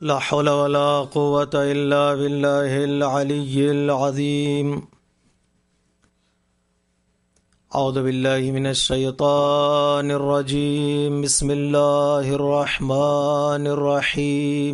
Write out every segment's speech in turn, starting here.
لا حول ولا قوة إلا بالله العلي العظيم. أعوذ بالله من الشيطان الرجيم. بسم الله الرحمن الرحيم.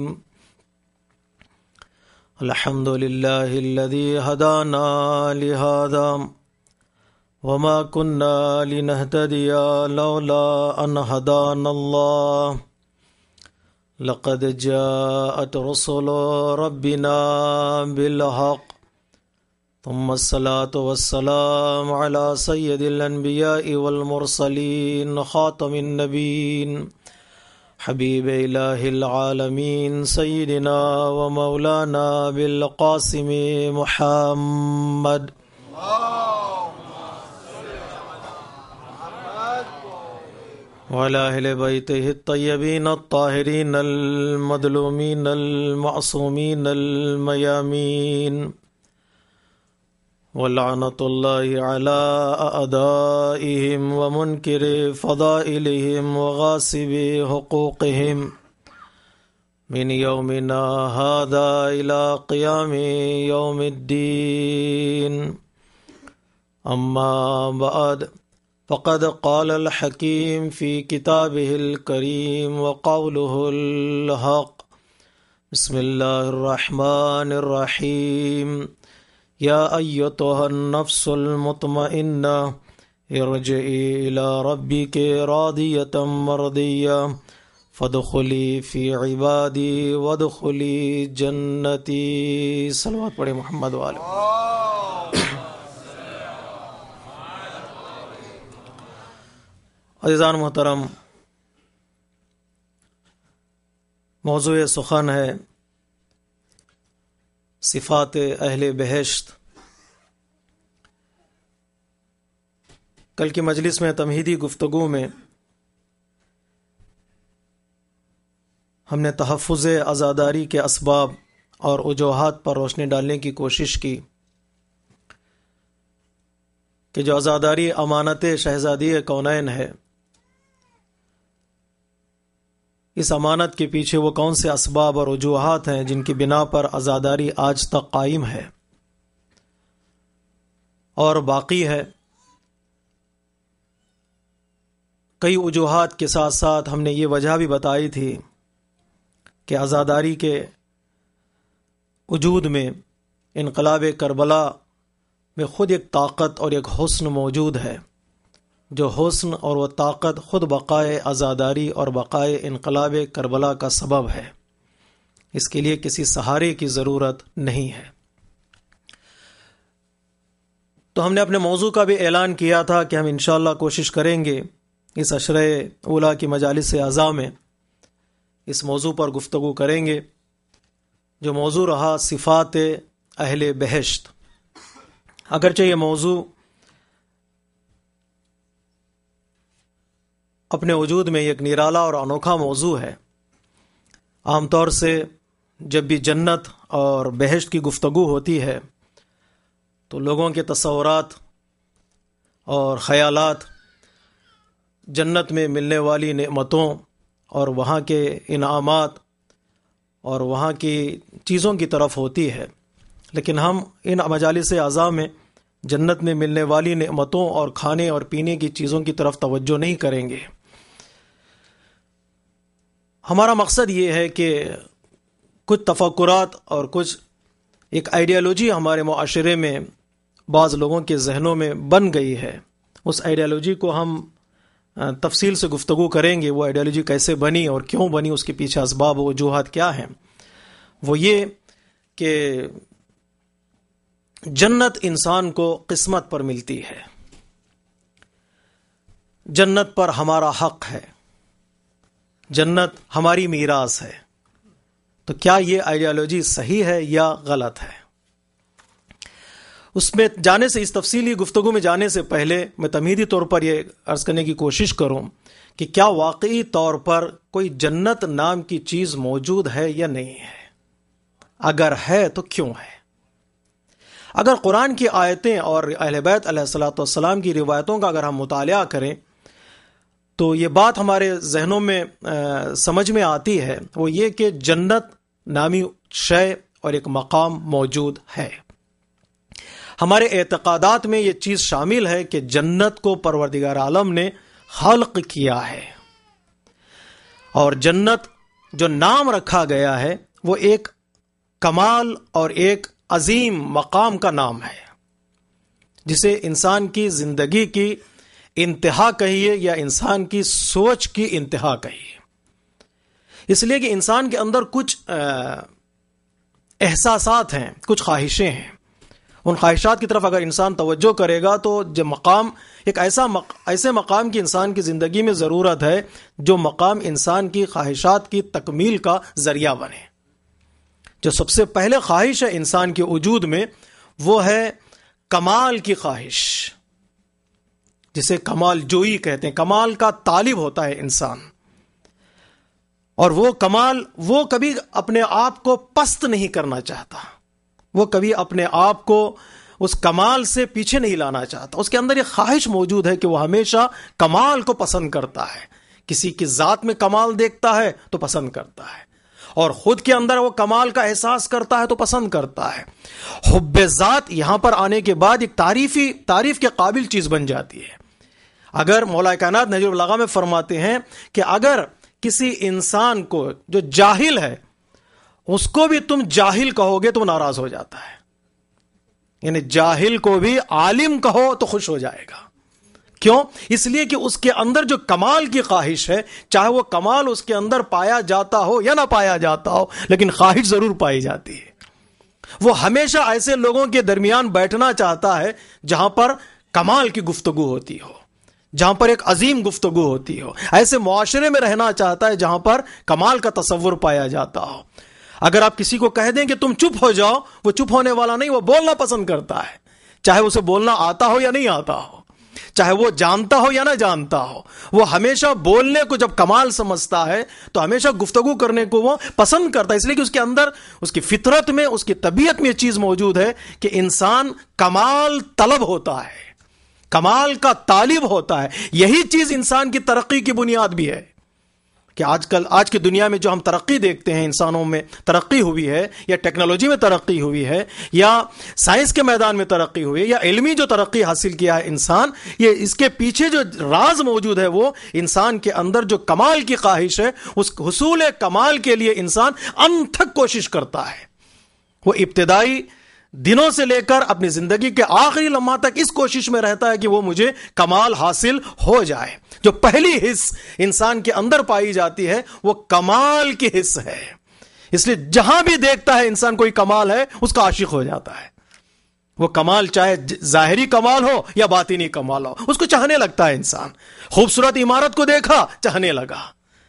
الحمد لله الذي هدانا لهذا وما كنا لنهتدي لولا أن هدانا الله لقد جاءت رسل ربنا بالحق ثم الصلاة والسلام على سيد الأنبياء والمرسلين خاتم النبيين حبيب إله العالمين سيدنا ومولانا بالقاسم محمد وعلى أهل بيته الطيبين الطاهرين المظلومين المعصومين الميامين ولعنة الله على أعدائهم ومنكر فضائلهم وغاصب حقوقهم من يومنا هذا إلى قيام يوم الدين. أما بعد فقد قال الحكيم في كتابه الكريم وقوله الحق. بسم الله الرحمن الرحيم. يا أيتها النفس المطمئنة ارجعي إلى ربك راضية مرضية فادخلي في عبادي وادخلي جنتي. صلوات پڑھے محمد والے. عزیزان محترم، موضوع سخن ہے صفات اہل بہشت. کل کی مجلس میں تمہیدی گفتگو میں ہم نے تحفظ عزاداری کے اسباب اور وجوہات پر روشنی ڈالنے کی کوشش کی کہ جو عزاداری امانت شہزادی کونین ہے، اس امانت کے پیچھے وہ کون سے اسباب اور وجوہات ہیں جن کی بنا پر عزاداری آج تک قائم ہے اور باقی ہے. کئی وجوہات کے ساتھ ساتھ ہم نے یہ وجہ بھی بتائی تھی کہ عزاداری کے وجود میں انقلاب کربلا میں خود ایک طاقت اور ایک حسن موجود ہے، جو حسن اور وہ طاقت خود بقائے عزاداری اور بقائے انقلاب کربلا کا سبب ہے. اس کے لیے کسی سہارے کی ضرورت نہیں ہے. تو ہم نے اپنے موضوع کا بھی اعلان کیا تھا کہ ہم انشاءاللہ کوشش کریں گے اس عشرہ اولیٰ کی مجالس اعضاء میں اس موضوع پر گفتگو کریں گے، جو موضوع رہا صفات اہل بہشت. اگرچہ یہ موضوع اپنے وجود میں ایک نرالا اور انوکھا موضوع ہے. عام طور سے جب بھی جنت اور بہشت کی گفتگو ہوتی ہے تو لوگوں کے تصورات اور خیالات جنت میں ملنے والی نعمتوں اور وہاں کے انعامات اور وہاں کی چیزوں کی طرف ہوتی ہے، لیکن ہم ان مجالس اعضاء میں جنت میں ملنے والی نعمتوں اور کھانے اور پینے کی چیزوں کی طرف توجہ نہیں کریں گے. ہمارا مقصد یہ ہے کہ کچھ تفکرات اور کچھ ایک آئیڈیالوجی ہمارے معاشرے میں بعض لوگوں کے ذہنوں میں بن گئی ہے، اس آئیڈیالوجی کو ہم تفصیل سے گفتگو کریں گے. وہ آئیڈیالوجی کیسے بنی اور کیوں بنی، اس کے پیچھے اسباب و وجوہات کیا ہیں. وہ یہ کہ جنت انسان کو قسمت پر ملتی ہے، جنت پر ہمارا حق ہے، جنت ہماری میراث ہے. تو کیا یہ آئیڈیالوجی صحیح ہے یا غلط ہے؟ اس میں جانے سے، اس تفصیلی گفتگو میں جانے سے پہلے میں تمہیدی طور پر یہ عرض کرنے کی کوشش کروں کہ کیا واقعی طور پر کوئی جنت نام کی چیز موجود ہے یا نہیں ہے؟ اگر ہے تو کیوں ہے؟ اگر قرآن کی آیتیں اور اہل بیت علیہ الصلوۃ والسلام کی روایتوں کا اگر ہم مطالعہ کریں تو یہ بات ہمارے ذہنوں میں سمجھ میں آتی ہے، وہ یہ کہ جنت نامی شے اور ایک مقام موجود ہے۔ ہمارے اعتقادات میں یہ چیز شامل ہے کہ جنت کو پروردگار عالم نے خلق کیا ہے، اور جنت جو نام رکھا گیا ہے وہ ایک کمال اور ایک عظیم مقام کا نام ہے، جسے انسان کی زندگی کی انتہا کہیے یا انسان کی سوچ کی انتہا کہیے، اس لیے کہ انسان کے اندر کچھ احساسات ہیں، کچھ خواہشیں ہیں۔ ان خواہشات کی طرف اگر انسان توجہ کرے گا تو جو مقام ایک ایسے مقام کی انسان کی زندگی میں ضرورت ہے جو مقام انسان کی خواہشات کی تکمیل کا ذریعہ بنے۔ جو سب سے پہلے خواہش ہے انسان کے وجود میں وہ ہے کمال کی خواہش، جسے کمال جوئی کہتے ہیں۔ کمال کا طالب ہوتا ہے انسان، اور وہ کمال وہ کبھی اپنے آپ کو پست نہیں کرنا چاہتا، وہ کبھی اپنے آپ کو اس کمال سے پیچھے نہیں لانا چاہتا۔ اس کے اندر ایک خواہش موجود ہے کہ وہ ہمیشہ کمال کو پسند کرتا ہے، کسی کی ذات میں کمال دیکھتا ہے تو پسند کرتا ہے، اور خود کے اندر وہ کمال کا احساس کرتا ہے تو پسند کرتا ہے۔ حب ذات یہاں پر آنے کے بعد ایک تعریف کے قابل چیز بن جاتی ہے۔ اگر مولا کائنات نہج البلاغہ میں فرماتے ہیں کہ اگر کسی انسان کو جو جاہل ہے اس کو بھی تم جاہل کہو گے تو وہ ناراض ہو جاتا ہے، یعنی جاہل کو بھی عالم کہو تو خوش ہو جائے گا۔ کیوں؟ اس لیے کہ اس کے اندر جو کمال کی خواہش ہے، چاہے وہ کمال اس کے اندر پایا جاتا ہو یا نہ پایا جاتا ہو، لیکن خواہش ضرور پائی جاتی ہے۔ وہ ہمیشہ ایسے لوگوں کے درمیان بیٹھنا چاہتا ہے جہاں پر کمال کی گفتگو ہوتی ہو، جہاں پر ایک عظیم گفتگو ہوتی ہو۔ ایسے معاشرے میں رہنا چاہتا ہے جہاں پر کمال کا تصور پایا جاتا ہو۔ اگر آپ کسی کو کہہ دیں کہ تم چپ ہو جاؤ، وہ چپ ہونے والا نہیں، وہ بولنا پسند کرتا ہے، چاہے اسے بولنا آتا ہو یا نہیں آتا ہو، چاہے وہ جانتا ہو یا نہ جانتا ہو۔ وہ ہمیشہ بولنے کو جب کمال سمجھتا ہے تو ہمیشہ گفتگو کرنے کو وہ پسند کرتا ہے، اس لیے کہ اس کے اندر، اس کی فطرت میں، اس کی طبیعت میں یہ چیز موجود ہے کہ انسان کمال طلب ہوتا ہے، کمال کا طالب ہوتا ہے۔ یہی چیز انسان کی ترقی کی بنیاد بھی ہے کہ آج کی دنیا میں جو ہم ترقی دیکھتے ہیں، انسانوں میں ترقی ہوئی ہے، یا ٹیکنالوجی میں ترقی ہوئی ہے، یا سائنس کے میدان میں ترقی ہوئی ہے، یا علمی جو ترقی حاصل کیا ہے انسان، یہ اس کے پیچھے جو راز موجود ہے وہ انسان کے اندر جو کمال کی خواہش ہے، اس حصول کمال کے لیے انسان انتھک کوشش کرتا ہے۔ وہ ابتدائی دنوں سے لے کر اپنی زندگی کے آخری لمحہ تک اس کوشش میں رہتا ہے کہ وہ مجھے کمال حاصل ہو جائے۔ جو پہلی حص انسان کے اندر پائی جاتی ہے وہ کمال کی حص ہے، اس لیے جہاں بھی دیکھتا ہے انسان کوئی کمال ہے اس کا عاشق ہو جاتا ہے۔ وہ کمال چاہے ظاہری کمال ہو یا باطنی کمال ہو، اس کو چاہنے لگتا ہے انسان۔ خوبصورت عمارت کو دیکھا، چاہنے لگا،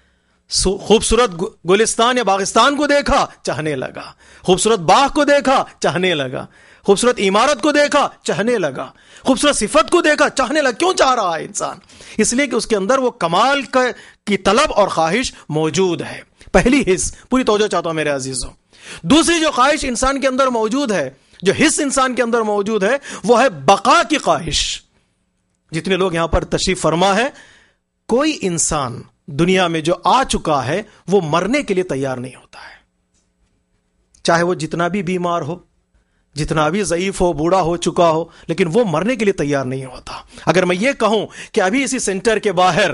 خوبصورت گلستان یا باغستان کو دیکھا، چاہنے لگا، خوبصورت باغ کو دیکھا، چاہنے لگا، خوبصورت عمارت کو دیکھا، چاہنے لگا، خوبصورت صفت کو دیکھا، چاہنے لگا۔ کیوں چاہ رہا ہے انسان؟ اس لیے کہ اس کے اندر وہ کمال کی طلب اور خواہش موجود ہے۔ پہلی حص، پوری توجہ چاہتا ہوں میرے عزیزوں۔ دوسری جو خواہش انسان کے اندر موجود ہے، جو حص انسان کے اندر موجود ہے، وہ ہے بقا کی خواہش۔ جتنے لوگ یہاں پر تشریف فرما ہے، کوئی انسان دنیا میں جو آ چکا ہے وہ مرنے کے لیے تیار نہیں ہوتا ہے، چاہے وہ جتنا بھی بیمار ہو، جتنا بھی ضعیف ہو، بوڑھا ہو چکا ہو، لیکن وہ مرنے کے لیے تیار نہیں ہوتا۔ اگر میں یہ کہوں کہ ابھی اسی سینٹر کے باہر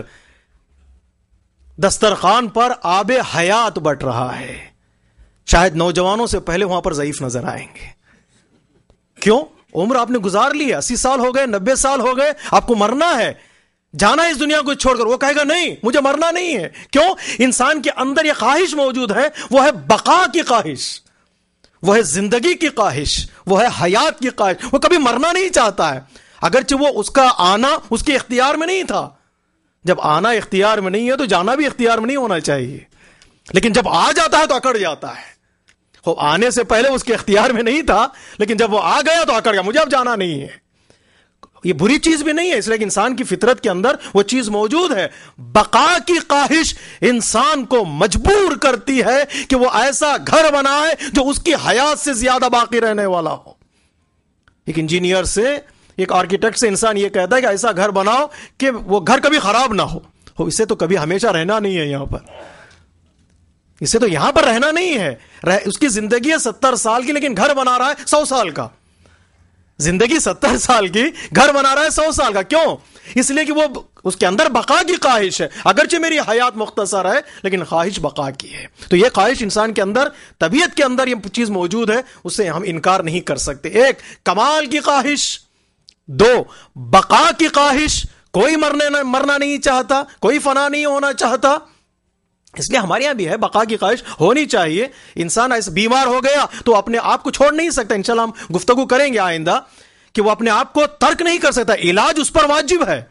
دسترخوان پر آب حیات بٹ رہا ہے، شاید نوجوانوں سے پہلے وہاں پر ضعیف نظر آئیں گے۔ کیوں؟ عمر آپ نے گزار لی، 80 سال ہو گئے، 90 سال ہو گئے، آپ کو مرنا ہے، جانا اس دنیا کو چھوڑ کر۔ وہ کہے گا نہیں، مجھے مرنا نہیں ہے۔ کیوں؟ انسان کے اندر یہ خواہش موجود ہے، وہ ہے بقا کی خواہش، وہ ہے زندگی کی خواہش، وہ ہے حیات کی خواہش۔ وہ کبھی مرنا نہیں چاہتا ہے، اگرچہ وہ اس کا آنا اس کے اختیار میں نہیں تھا۔ جب آنا اختیار میں نہیں ہے تو جانا بھی اختیار میں نہیں ہونا چاہیے، لیکن جب آ جاتا ہے تو اکڑ جاتا ہے۔ وہ آنے سے پہلے اس کے اختیار میں نہیں تھا، لیکن جب وہ آ گیا تو اکڑ گیا، مجھے اب جانا نہیں ہے۔ یہ بری چیز بھی نہیں ہے، اس لیے کہ انسان کی فطرت کے اندر وہ چیز موجود ہے۔ بقا کی خواہش انسان کو مجبور کرتی ہے کہ وہ ایسا گھر بنائے جو اس کی حیات سے زیادہ باقی رہنے والا ہو۔ ایک انجینئر سے، ایک آرکیٹیکٹ سے انسان یہ کہتا ہے کہ ایسا گھر بناؤ کہ وہ گھر کبھی خراب نہ ہو۔ اسے تو کبھی ہمیشہ رہنا نہیں ہے یہاں پر، اسے تو یہاں پر رہنا نہیں ہے. اس کی زندگی ہے 70 سال کی, لیکن گھر بنا رہا ہے 100 سال کا. زندگی 70 سال کی, گھر بنا رہا ہے 100 سال کا. کیوں؟ اس لیے کہ وہ اس کے اندر بقا کی خواہش ہے. اگرچہ میری حیات مختصر ہے لیکن خواہش بقا کی ہے. تو یہ خواہش انسان کے اندر, طبیعت کے اندر یہ چیز موجود ہے, اسے ہم انکار نہیں کر سکتے. ایک, کمال کی خواہش. 2, بقا کی خواہش. کوئی مرنا نہیں چاہتا, کوئی فنا نہیں ہونا چاہتا. اس لیے ہمارے یہاں بھی ہے بقا کی خواہش ہونی چاہیے. انسان ایسے بیمار ہو گیا تو اپنے آپ کو چھوڑ نہیں سکتا. انشاءاللہ ہم گفتگو کریں گے آئندہ کہ وہ اپنے آپ کو ترک نہیں کر سکتا. علاج اس پر واجب ہے.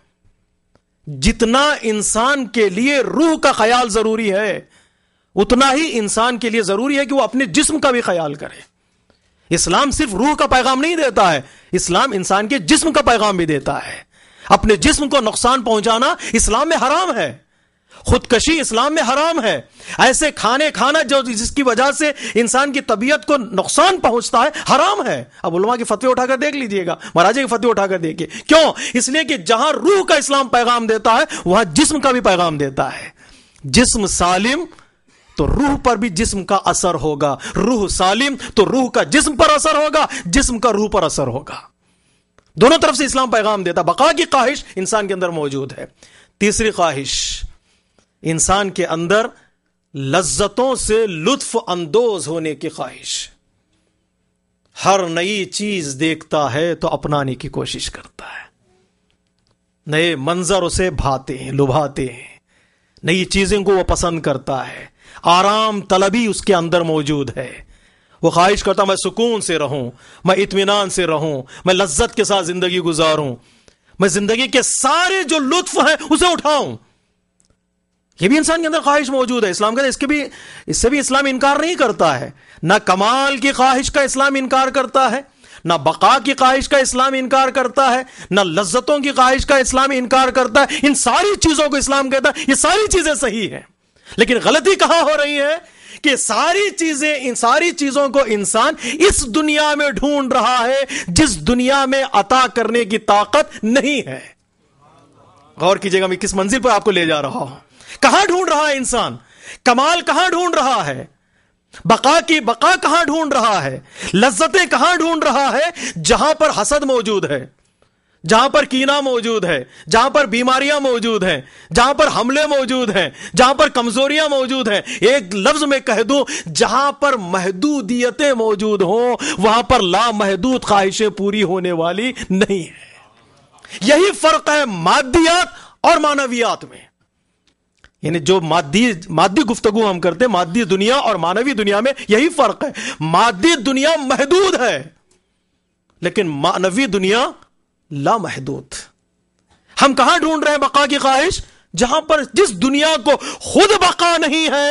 جتنا انسان کے لیے روح کا خیال ضروری ہے, اتنا ہی انسان کے لیے ضروری ہے کہ وہ اپنے جسم کا بھی خیال کرے. اسلام صرف روح کا پیغام نہیں دیتا ہے, اسلام انسان کے جسم کا پیغام بھی دیتا ہے. اپنے جسم کو نقصان پہنچانا اسلام میں حرام ہے. خودکشی اسلام میں حرام ہے. ایسے کھانے کھانا جس کی وجہ سے انسان کی طبیعت کو نقصان پہنچتا ہے, حرام ہے. اب علماء کے فتوے اٹھا کر دیکھ لیجئے گا, مہاراجے کے فتوے اٹھا کر دیکھیے. کیوں؟ اس لیے کہ جہاں روح کا اسلام پیغام دیتا ہے وہاں جسم کا بھی پیغام دیتا ہے. جسم سالم تو روح پر بھی جسم کا اثر ہوگا, روح سالم تو روح کا جسم پر اثر ہوگا, جسم کا روح پر اثر ہوگا. دونوں طرف سے اسلام پیغام دیتا. بقا کی خواہش انسان کے اندر موجود ہے. تیسری خواہش, انسان کے اندر لذتوں سے لطف اندوز ہونے کی خواہش. ہر نئی چیز دیکھتا ہے تو اپنانے کی کوشش کرتا ہے. نئے منظر اسے بھاتے ہیں, لبھاتے ہیں. نئی چیزوں کو وہ پسند کرتا ہے. آرام طلبی اس کے اندر موجود ہے. وہ خواہش کرتا میں سکون سے رہوں, میں اطمینان سے رہوں, میں لذت کے ساتھ زندگی گزاروں, میں زندگی کے سارے جو لطف ہیں اسے اٹھاؤں. یہ بھی انسان کے اندر خواہش موجود ہے. اسلام کا اس سے بھی اسلام انکار نہیں کرتا ہے. نہ کمال کی خواہش کا اسلام انکار کرتا ہے, نہ بقا کی خواہش کا اسلام انکار کرتا ہے, نہ لذتوں کی خواہش کا اسلام انکار کرتا ہے. ان ساری چیزوں کو اسلام کہتا ہے یہ ساری چیزیں صحیح ہیں. لیکن غلطی کہاں ہو رہی ہے کہ ان ساری چیزوں کو انسان اس دنیا میں ڈھونڈ رہا ہے جس دنیا میں عطا کرنے کی طاقت نہیں ہے. غور کیجئے گا میں کس منزل پر آپ کو لے جا رہا ہوں. کہاں ڈھونڈ رہا ہے انسان؟ کمال کہاں ڈھونڈ رہا ہے؟ بقا کہاں ڈھونڈ رہا ہے؟ لذتیں کہاں ڈھونڈ رہا ہے؟ جہاں پر حسد موجود ہے, جہاں پر کینہ موجود ہے, جہاں پر بیماریاں موجود ہیں, جہاں پر حملے موجود ہیں, جہاں پر کمزوریاں موجود ہیں. ایک لفظ میں کہہ دوں, جہاں پر محدودیتیں موجود ہوں وہاں پر لامحدود خواہشیں پوری ہونے والی نہیں ہے. یہی فرق ہے مادیات اور معنویات میں. یعنی جو مادی گفتگو ہم کرتے ہیں, مادی دنیا اور معنوی دنیا میں یہی فرق ہے. مادی دنیا محدود ہے لیکن معنوی دنیا لامحدود. ہم کہاں ڈھونڈ رہے ہیں بقا کی خواہش؟ جہاں پر جس دنیا کو خود بقا نہیں ہے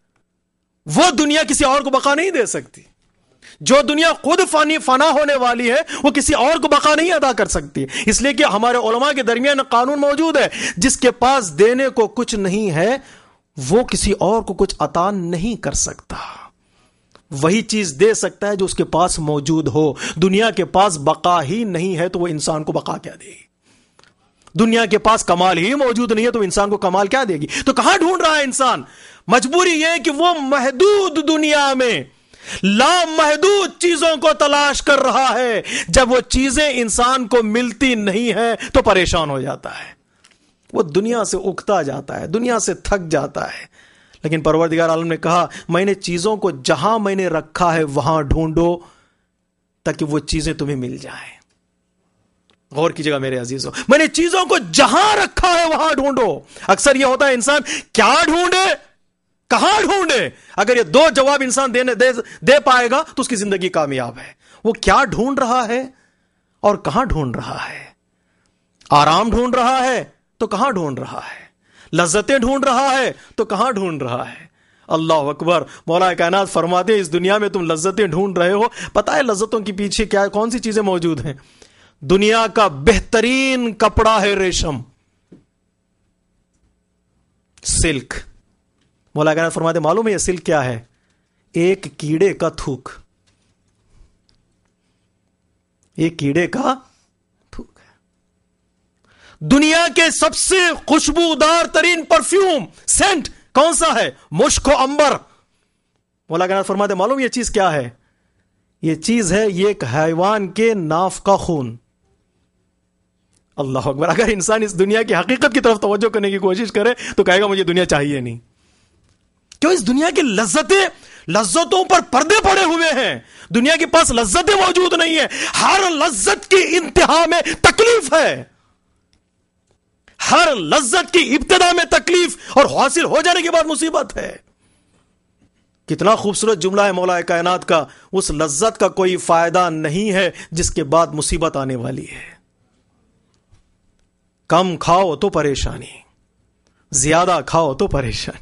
وہ دنیا کسی اور کو بقا نہیں دے سکتی. جو دنیا خود فنا ہونے والی ہے وہ کسی اور کو بقا نہیں ادا کر سکتی. اس لیے کہ ہمارے علماء کے درمیان قانون موجود ہے, جس کے پاس دینے کو کچھ نہیں ہے وہ کسی اور کو کچھ عطا نہیں کر سکتا. وہی چیز دے سکتا ہے جو اس کے پاس موجود ہو. دنیا کے پاس بقا ہی نہیں ہے تو وہ انسان کو بقا کیا دے گی؟ دنیا کے پاس کمال ہی موجود نہیں ہے تو انسان کو کمال کیا دے گی؟ تو کہاں ڈھونڈ رہا ہے انسان؟ مجبوری یہ ہے کہ وہ محدود دنیا میں لامحدود چیزوں کو تلاش کر رہا ہے. جب وہ چیزیں انسان کو ملتی نہیں ہیں تو پریشان ہو جاتا ہے, وہ دنیا سے اکتا جاتا ہے, دنیا سے تھک جاتا ہے. لیکن پروردگار عالم نے کہا میں نے چیزوں کو جہاں میں نے رکھا ہے وہاں ڈھونڈو تاکہ وہ چیزیں تمہیں مل جائیں. غور کیجئے گا میرے عزیزوں, میں نے چیزوں کو جہاں رکھا ہے وہاں ڈھونڈو. اکثر یہ ہوتا ہے انسان کیا ڈھونڈے, کہاں ڈھونڈے؟ اگر یہ دو جواب انسان دے پائے گا تو اس کی زندگی کامیاب ہے. وہ کیا ڈھونڈ رہا ہے اور کہاں ڈھونڈ رہا ہے؟ آرام ڈھونڈ رہا ہے تو کہاں ڈھونڈ رہا ہے؟ لذتیں ڈھونڈ رہا ہے تو کہاں ڈھونڈ رہا ہے؟ اللہ اکبر. مولا کائنات فرماتے ہیں اس دنیا میں تم لذتیں ڈھونڈ رہے ہو, پتہ ہے لذتوں کے پیچھے کیا کون سی چیزیں موجود ہیں؟ دنیا کا بہترین کپڑا ہے ریشم, سلک. مولا کائنات فرماتے معلوم ہے یہ سلک کیا ہے؟ ایک کیڑے کا تھوک. ایک کیڑے کا تھوک ہے. دنیا کے سب سے خوشبودار ترین پرفیوم سینٹ کون سا ہے؟ مشک و عنبر. مولا کائنات فرماتے معلوم یہ چیز کیا ہے؟ یہ چیز ہے یہ ایک حیوان کے ناف کا خون. اللہ اکبر. اگر انسان اس دنیا کی حقیقت کی طرف توجہ کرنے کی کوشش کرے تو کہے گا مجھے دنیا چاہیے نہیں. کیوں؟ اس دنیا کی لذتوں پر پردے پڑے ہوئے ہیں. دنیا کے پاس لذتیں موجود نہیں ہیں. ہر لذت کی انتہا میں تکلیف ہے. ہر لذت کی ابتدا میں تکلیف اور حاصل ہو جانے کے بعد مصیبت ہے. کتنا خوبصورت جملہ ہے مولا کائنات کا. اس لذت کا کوئی فائدہ نہیں ہے جس کے بعد مصیبت آنے والی ہے. کم کھاؤ تو پریشانی, زیادہ کھاؤ تو پریشانی,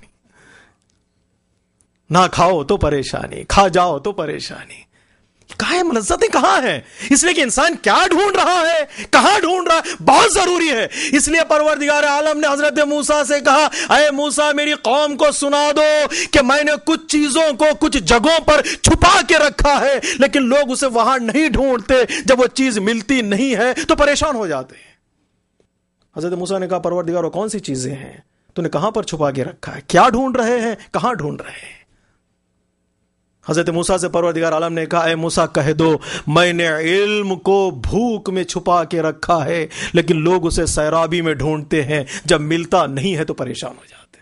نہ کھاؤ تو پریشانی, کھا جاؤ تو پریشانی. کہاں ہے لذتیں؟ کہاں ہیں؟ اس لیے کہ انسان کیا ڈھونڈ رہا ہے, کہاں ڈھونڈ رہا ہے, بہت ضروری ہے. اس لیے پروردگار عالم نے حضرت موسیٰ سے کہا اے موسیٰ میری قوم کو سنا دو کہ میں نے کچھ چیزوں کو کچھ جگہوں پر چھپا کے رکھا ہے, لیکن لوگ اسے وہاں نہیں ڈھونڈتے. جب وہ چیز ملتی نہیں ہے تو پریشان ہو جاتے ہیں. حضرت موسیٰ نے کہا پروردگار وہ کون سی چیزیں ہیں تو نے کہاں پر چھپا کے رکھا ہے؟ کیا ڈھونڈ رہے ہیں؟ کہاں ڈھونڈ رہے ہیں؟ حضرت موسیٰ سے پروردگار عالم نے کہا اے موسیٰ کہہ دو میں نے علم کو بھوک میں چھپا کے رکھا ہے, لیکن لوگ اسے سیرابی میں ڈھونڈتے ہیں. جب ملتا نہیں ہے تو پریشان ہو جاتے.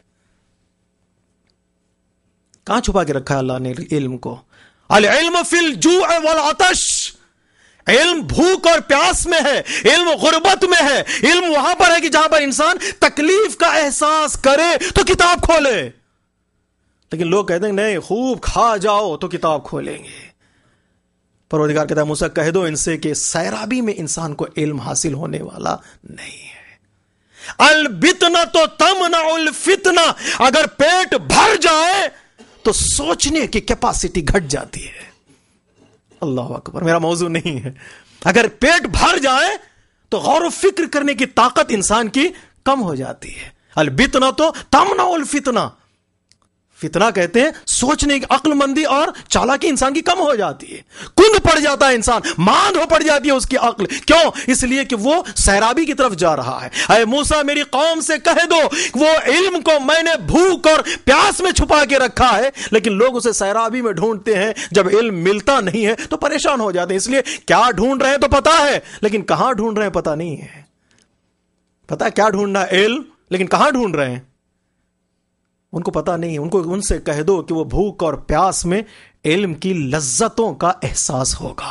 کہاں چھپا کے رکھا ہے اللہ نے علم کو؟ العلم فی الجوع والعطش. علم بھوک اور پیاس میں ہے, علم غربت میں ہے. علم وہاں پر ہے کہ جہاں پر انسان تکلیف کا احساس کرے تو کتاب کھولے. لیکن لوگ کہتے ہیں نہیں خوب کھا جاؤ تو کتاب کھولیں گے. پروردگار کہتا ہے موسیٰ کہہ دو ان سے کہ سیرابی میں انسان کو علم حاصل ہونے والا نہیں ہے. البتنۃ تمنع الفتنہ. اگر پیٹ بھر جائے تو سوچنے کی کیپیسٹی گھٹ جاتی ہے. اللہ اکبر, میرا موضوع نہیں ہے. اگر پیٹ بھر جائے تو غور و فکر کرنے کی طاقت انسان کی کم ہو جاتی ہے. البتنۃ تمنع الفتنہ. فتنہ کہتے ہیں سوچنے کی عقل مندی اور چالاکی انسان کی کم ہو جاتی ہے. کند پڑ جاتا ہے انسان, ماند ہو پڑ جاتی ہے اس کی عقل. کیوں؟ اس لیے کہ وہ سیرابی کی طرف جا رہا ہے. اے موسیٰ میری قوم سے کہہ دو وہ علم کو میں نے بھوک اور پیاس میں چھپا کے رکھا ہے, لیکن لوگ اسے سیرابی میں ڈھونڈتے ہیں. جب علم ملتا نہیں ہے تو پریشان ہو جاتے ہیں. اس لیے کیا ڈھونڈ رہے ہیں تو پتا ہے, لیکن کہاں ڈھونڈ رہے ہیں پتا نہیں ہے. پتا کیا ڈھونڈنا ہے علم, لیکن کہاں ڈھونڈ رہے ہیں ان کو پتا نہیں. ان سے کہہ دو کہ وہ بھوک اور پیاس میں علم کی لذتوں کا احساس ہوگا.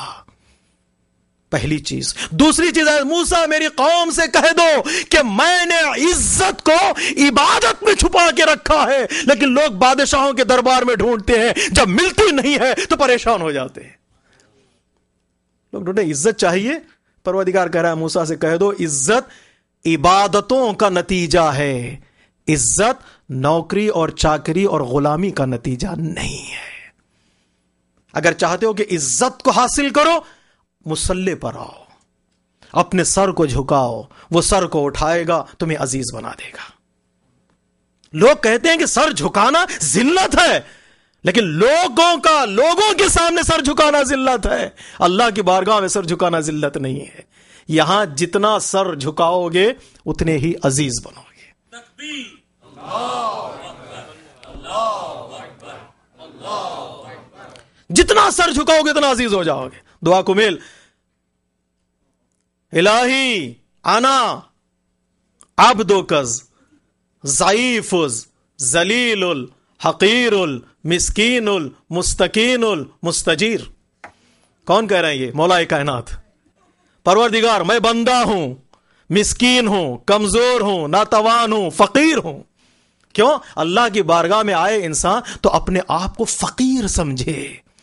پہلی چیز. دوسری چیز ہے موسیٰ میری قوم سے کہہ دو کہ میں نے عزت کو عبادت میں چھپا کے رکھا ہے, لیکن لوگ بادشاہوں کے دربار میں ڈھونڈتے ہیں. جب ملتی نہیں ہے تو پریشان ہو جاتے ہیں. لوگ ڈھونڈتے عزت چاہیے. پروردگار کہہ رہا ہے موسیٰ سے کہہ دو عزت عبادتوں کا نتیجہ ہے. عزت نوکری اور چاکری اور غلامی کا نتیجہ نہیں ہے. اگر چاہتے ہو کہ عزت کو حاصل کرو مصلی پر آؤ, اپنے سر کو جھکاؤ, وہ سر کو اٹھائے گا تمہیں عزیز بنا دے گا. لوگ کہتے ہیں کہ سر جھکانا ذلت ہے, لیکن لوگوں کے سامنے سر جھکانا ذلت ہے. اللہ کی بارگاہ میں سر جھکانا ذلت نہیں ہے. یہاں جتنا سر جھکاؤ گے اتنے ہی عزیز بنو گے. جتنا سر جھکاؤ گے اتنا عزیز ہو جاؤ گے. دعا کو میل الہی انا عبدکز ضعیف ذلیل حقیر مسکین مستکین مستجیر. کون کہہ رہے ہیں یہ؟ مولا کائنات. پروردگار میں بندہ ہوں, مسکین ہوں, کمزور ہوں, ناتوان ہوں, فقیر ہوں. کیوں؟ اللہ کی بارگاہ میں آئے انسان تو اپنے آپ کو فقیر سمجھے,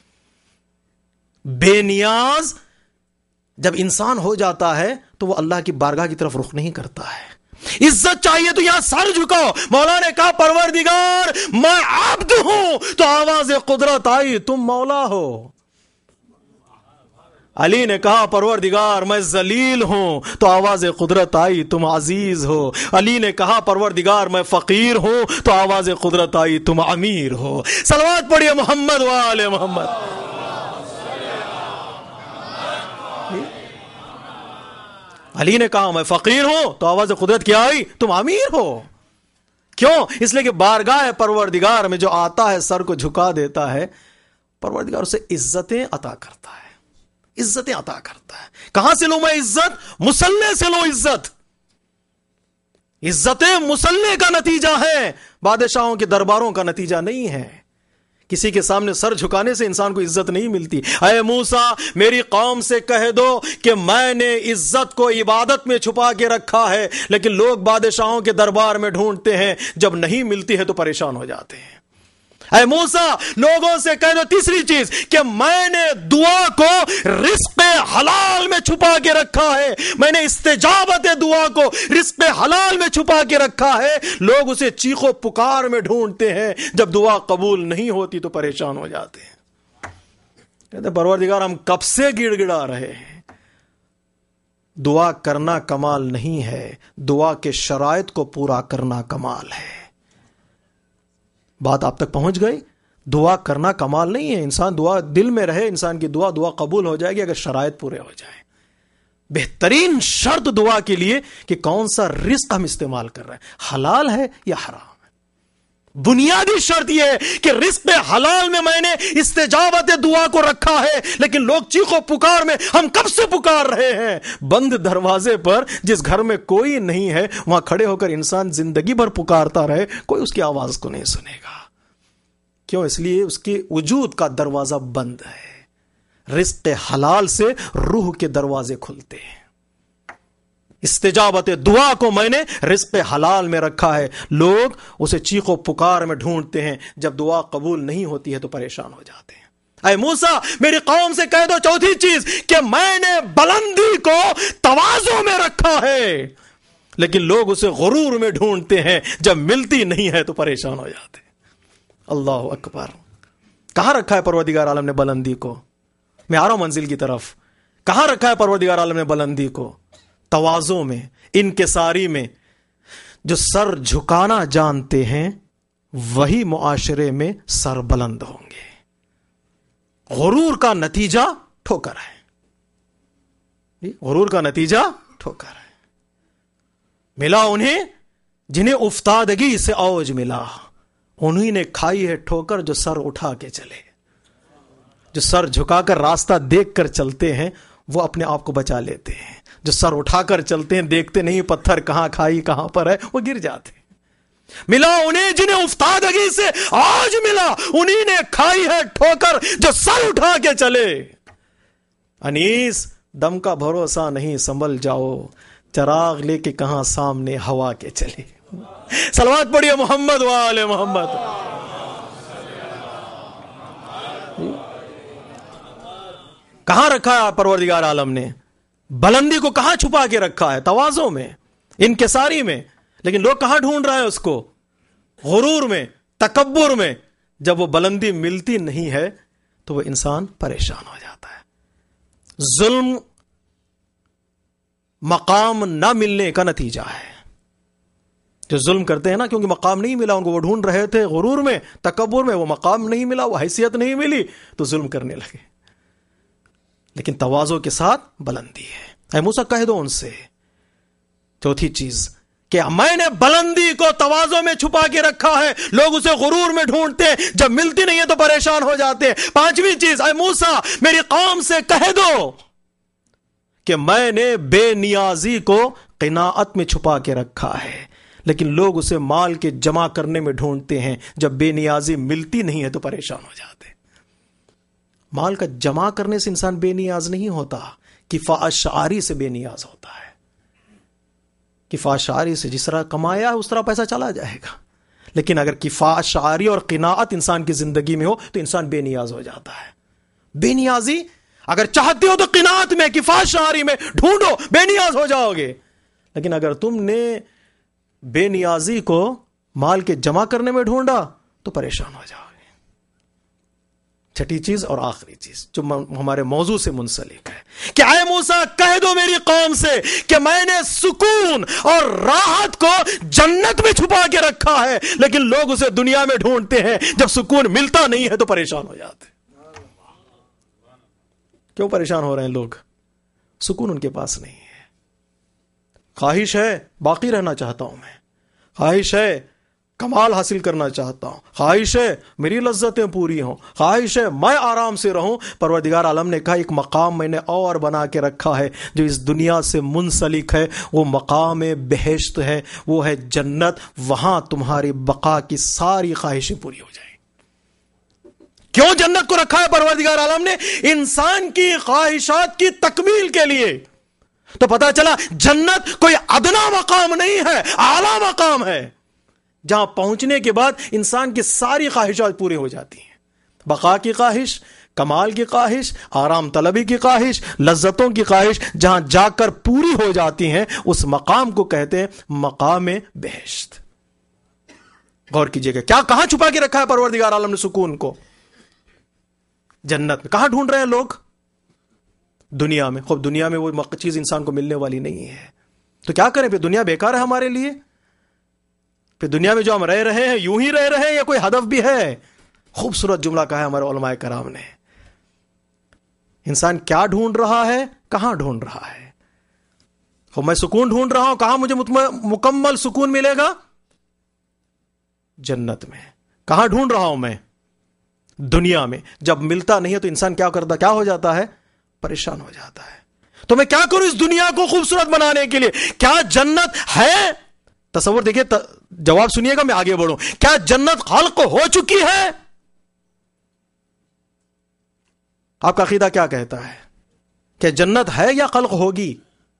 بے نیاز. جب انسان ہو جاتا ہے تو وہ اللہ کی بارگاہ کی طرف رخ نہیں کرتا ہے. عزت چاہیے تو یہاں سر جھکاؤ. مولا نے کہا پروردگار میں عبد ہوں, تو آواز قدرت آئی تم مولا ہو. علی نے کہا پروردگار میں ذلیل ہوں, تو آواز قدرت آئی تم عزیز ہو. علی نے کہا پروردگار میں فقیر ہوں, تو آواز قدرت آئی تم امیر ہو. صلوات پڑھیے محمد و آل محمد. علی نے کہا میں فقیر ہوں, تو آواز قدرت کیا آئی؟ تم امیر ہو. کیوں؟ اس لیے کہ بارگاہ پروردگار میں جو آتا ہے سر کو جھکا دیتا ہے, پروردگار اسے عزتیں عطا کرتا ہے، عزتیں عطا کرتا ہے۔ کہاں سے لوں میں عزت؟ مصلے سے لو عزت۔ عزتیں مصلے کا نتیجہ ہے، بادشاہوں کے درباروں کا نتیجہ نہیں ہے۔ کسی کے سامنے سر جھکانے سے انسان کو عزت نہیں ملتی۔ اے موسیٰ، میری قوم سے کہہ دو کہ میں نے عزت کو عبادت میں چھپا کے رکھا ہے، لیکن لوگ بادشاہوں کے دربار میں ڈھونڈتے ہیں، جب نہیں ملتی ہے تو پریشان ہو جاتے ہیں۔ اے موسیٰ، لوگوں سے کہہ دو تیسری چیز کہ میں نے دعا کو رزق حلال میں چھپا کے رکھا ہے، میں نے استجابت دعا کو رزق حلال میں چھپا کے رکھا ہے، لوگ اسے چیخ و پکار میں ڈھونڈتے ہیں، جب دعا قبول نہیں ہوتی تو پریشان ہو جاتے ہیں۔ کہتے پروردگار ہم کب سے گڑ گڑا رہے ہیں۔ دعا کرنا کمال نہیں ہے، دعا کے شرائط کو پورا کرنا کمال ہے۔ بات آپ تک پہنچ گئی؟ دعا کرنا کمال نہیں ہے، انسان دعا دل میں رہے، انسان کی دعا قبول ہو جائے گی اگر شرائط پورے ہو جائیں۔ بہترین شرط دعا کے لیے کہ کون سا رزق ہم استعمال کر رہے ہیں، حلال ہے یا حرام ہے۔ بنیادی شرط یہ ہے کہ رزق حلال میں نے استجابت دعا کو رکھا ہے، لیکن لوگ چیخ و پکار میں ہم کب سے پکار رہے ہیں۔ بند دروازے پر جس گھر میں کوئی نہیں ہے وہاں کھڑے ہو کر انسان زندگی بھر پکارتا رہے، کوئی اس کی آواز کو نہیں سنے گا۔ کیوں؟ اس لیے اس کے وجود کا دروازہ بند ہے۔ رزق حلال سے روح کے دروازے کھلتے ہیں۔ استجابت دعا کو میں نے رزق حلال میں رکھا ہے، لوگ اسے چیخ و پکار میں ڈھونڈتے ہیں، جب دعا قبول نہیں ہوتی ہے تو پریشان ہو جاتے ہیں۔ اے موسیٰ، میری قوم سے کہہ دو چوتھی چیز کہ میں نے بلندی کو تواضع میں رکھا ہے، لیکن لوگ اسے غرور میں ڈھونڈتے ہیں، جب ملتی نہیں ہے تو پریشان ہو جاتے ہیں۔ اللہ اکبر۔ کہاں رکھا ہے پروردگار عالم نے بلندی کو؟ میں آ رہا ہوں منزل کی طرف۔ کہاں رکھا ہے پروردگار عالم نے بلندی کو؟ تواضع میں، انکساری میں۔ جو سر جھکانا جانتے ہیں وہی معاشرے میں سر بلند ہوں گے۔ غرور کا نتیجہ ٹھوکر ہے، غرور کا نتیجہ ٹھوکر ہے۔ ملا انہیں جنہیں افتادگی سے اوج ملا، انہی نے کھائی ہے ٹھوکر جو سر اٹھا کے چلے۔ جو سر جھکا کر راستہ دیکھ کر چلتے ہیں وہ اپنے آپ کو بچا لیتے ہیں، جو سر اٹھا کر چلتے ہیں دیکھتے نہیں پتھر کہاں کھائی کہاں پر ہے، وہ گر جاتے ہیں۔ ملا انہیں جنہیں افتادگی سے آج ملا، انہی نے کھائی ہے ٹھوکر جو سر اٹھا کے چلے۔ انیس، دم کا بھروسہ نہیں، سنبھل جاؤ، چراغ لے کے کہاں سامنے ہوا کے چلے۔ صلوات پڑھیے محمد وآل محمد۔ کہاں رکھا ہے پروردگار عالم نے بلندی کو؟ کہاں چھپا کے رکھا ہے؟ تواضع میں، انکساری میں۔ لیکن لوگ کہاں ڈھونڈ رہے ہیں اس کو؟ غرور میں، تکبر میں۔ جب وہ بلندی ملتی نہیں ہے تو وہ انسان پریشان ہو جاتا ہے۔ ظلم مقام نہ ملنے کا نتیجہ ہے۔ جو ظلم کرتے ہیں نا، کیونکہ مقام نہیں ملا ان کو، وہ ڈھونڈ رہے تھے غرور میں، تکبر میں، وہ مقام نہیں ملا، وہ حیثیت نہیں ملی تو ظلم کرنے لگے۔ لیکن تواضع کے ساتھ بلندی ہے۔ اے موسیٰ کہہ دو ان سے چوتھی چیز کہ میں نے بلندی کو تواضع میں چھپا کے رکھا ہے، لوگ اسے غرور میں ڈھونڈتے ہیں، جب ملتی نہیں ہے تو پریشان ہو جاتے ہیں۔ پانچویں چیز، اے موسیٰ میری قوم سے کہہ دو کہ میں نے بے نیازی کو قناعت میں چھپا کے رکھا ہے، لیکن لوگ اسے مال کے جمع کرنے میں ڈھونڈتے ہیں، جب بے نیازی ملتی نہیں ہے تو پریشان ہو جاتے ہیں۔ مال کا جمع کرنے سے انسان بے نیاز نہیں ہوتا، کفایت شعاری سے بے نیاز ہوتا ہے۔ کفایت شعاری سے جس طرح کمایا اس طرح پیسہ چلا جائے گا، لیکن اگر کفایت شعاری اور قناعت انسان کی زندگی میں ہو تو انسان بے نیاز ہو جاتا ہے۔ بے نیازی اگر چاہتے ہو تو قناعت میں، کفایت شعاری میں ڈھونڈو، بے نیاز ہو جاؤ گے۔ لیکن اگر تم نے بے نیازی کو مال کے جمع کرنے میں ڈھونڈا تو پریشان ہو جاؤ گے۔ چھٹی چیز اور آخری چیز جو ہمارے موضوع سے منسلک ہے کہ اے موسیٰ کہہ دو میری قوم سے کہ میں نے سکون اور راحت کو جنت میں چھپا کے رکھا ہے، لیکن لوگ اسے دنیا میں ڈھونڈتے ہیں، جب سکون ملتا نہیں ہے تو پریشان ہو جاتے ہیں۔ کیوں پریشان ہو رہے ہیں لوگ؟ سکون ان کے پاس نہیں ہے۔ خواہش ہے باقی رہنا چاہتا ہوں میں، خواہش ہے کمال حاصل کرنا چاہتا ہوں، خواہش ہے میری لذتیں پوری ہوں، خواہش ہے میں آرام سے رہوں، پروردگار عالم نے کہا ایک مقام میں نے اور بنا کے رکھا ہے جو اس دنیا سے منسلک ہے، وہ مقام بہشت ہے، وہ ہے جنت، وہاں تمہاری بقا کی ساری خواہشیں پوری ہو جائیں۔ کیوں جنت کو رکھا ہے پروردگار عالم نے؟ انسان کی خواہشات کی تکمیل کے لیے۔ تو پتا چلا جنت کوئی ادنا مقام نہیں ہے، اعلیٰ مقام ہے، جہاں پہنچنے کے بعد انسان کی ساری خواہشات پوری ہو جاتی ہیں، بقا کی خواہش، کمال کی خواہش، آرام طلبی کی خواہش، لذتوں کی خواہش جہاں جا کر پوری ہو جاتی ہیں، اس مقام کو کہتے ہیں مقام بہشت۔ غور کیجئے گا کیا کہاں چھپا کے رکھا ہے پروردگار عالم نے سکون کو؟ جنت میں۔ کہاں ڈھونڈ رہے ہیں لوگ؟ دنیا میں۔ خوب دنیا میں وہ چیز انسان کو ملنے والی نہیں ہے، تو کیا کریں؟ پھر دنیا بیکار ہے ہمارے لیے؟ پھر دنیا میں جو ہم رہ رہے ہیں یوں ہی رہ رہے ہیں یا کوئی ہدف بھی ہے؟ خوبصورت جملہ کہا ہے ہمارے علماء کرام نے۔ انسان کیا ڈھونڈ رہا ہے، کہاں ڈھونڈ رہا ہے؟ خوب میں سکون ڈھونڈ رہا ہوں، کہاں مجھے مکمل سکون ملے گا؟ جنت میں۔ کہاں ڈھونڈ رہا ہوں میں؟ دنیا میں۔ جب ملتا نہیں ہے تو انسان کیا کرتا، کیا ہو جاتا ہے؟ پریشان ہو جاتا ہے۔ تو میں کیا کروں اس دنیا کو خوبصورت بنانے کے لیے؟ کیا جنت ہے؟ تصور دیکھیے، جواب سنیے گا، میں آگے بڑھوں۔ کیا جنت خلق ہو چکی ہے؟ آپ کا عقیدہ کیا کہتا ہے؟ کہ جنت ہے یا خلق ہوگی؟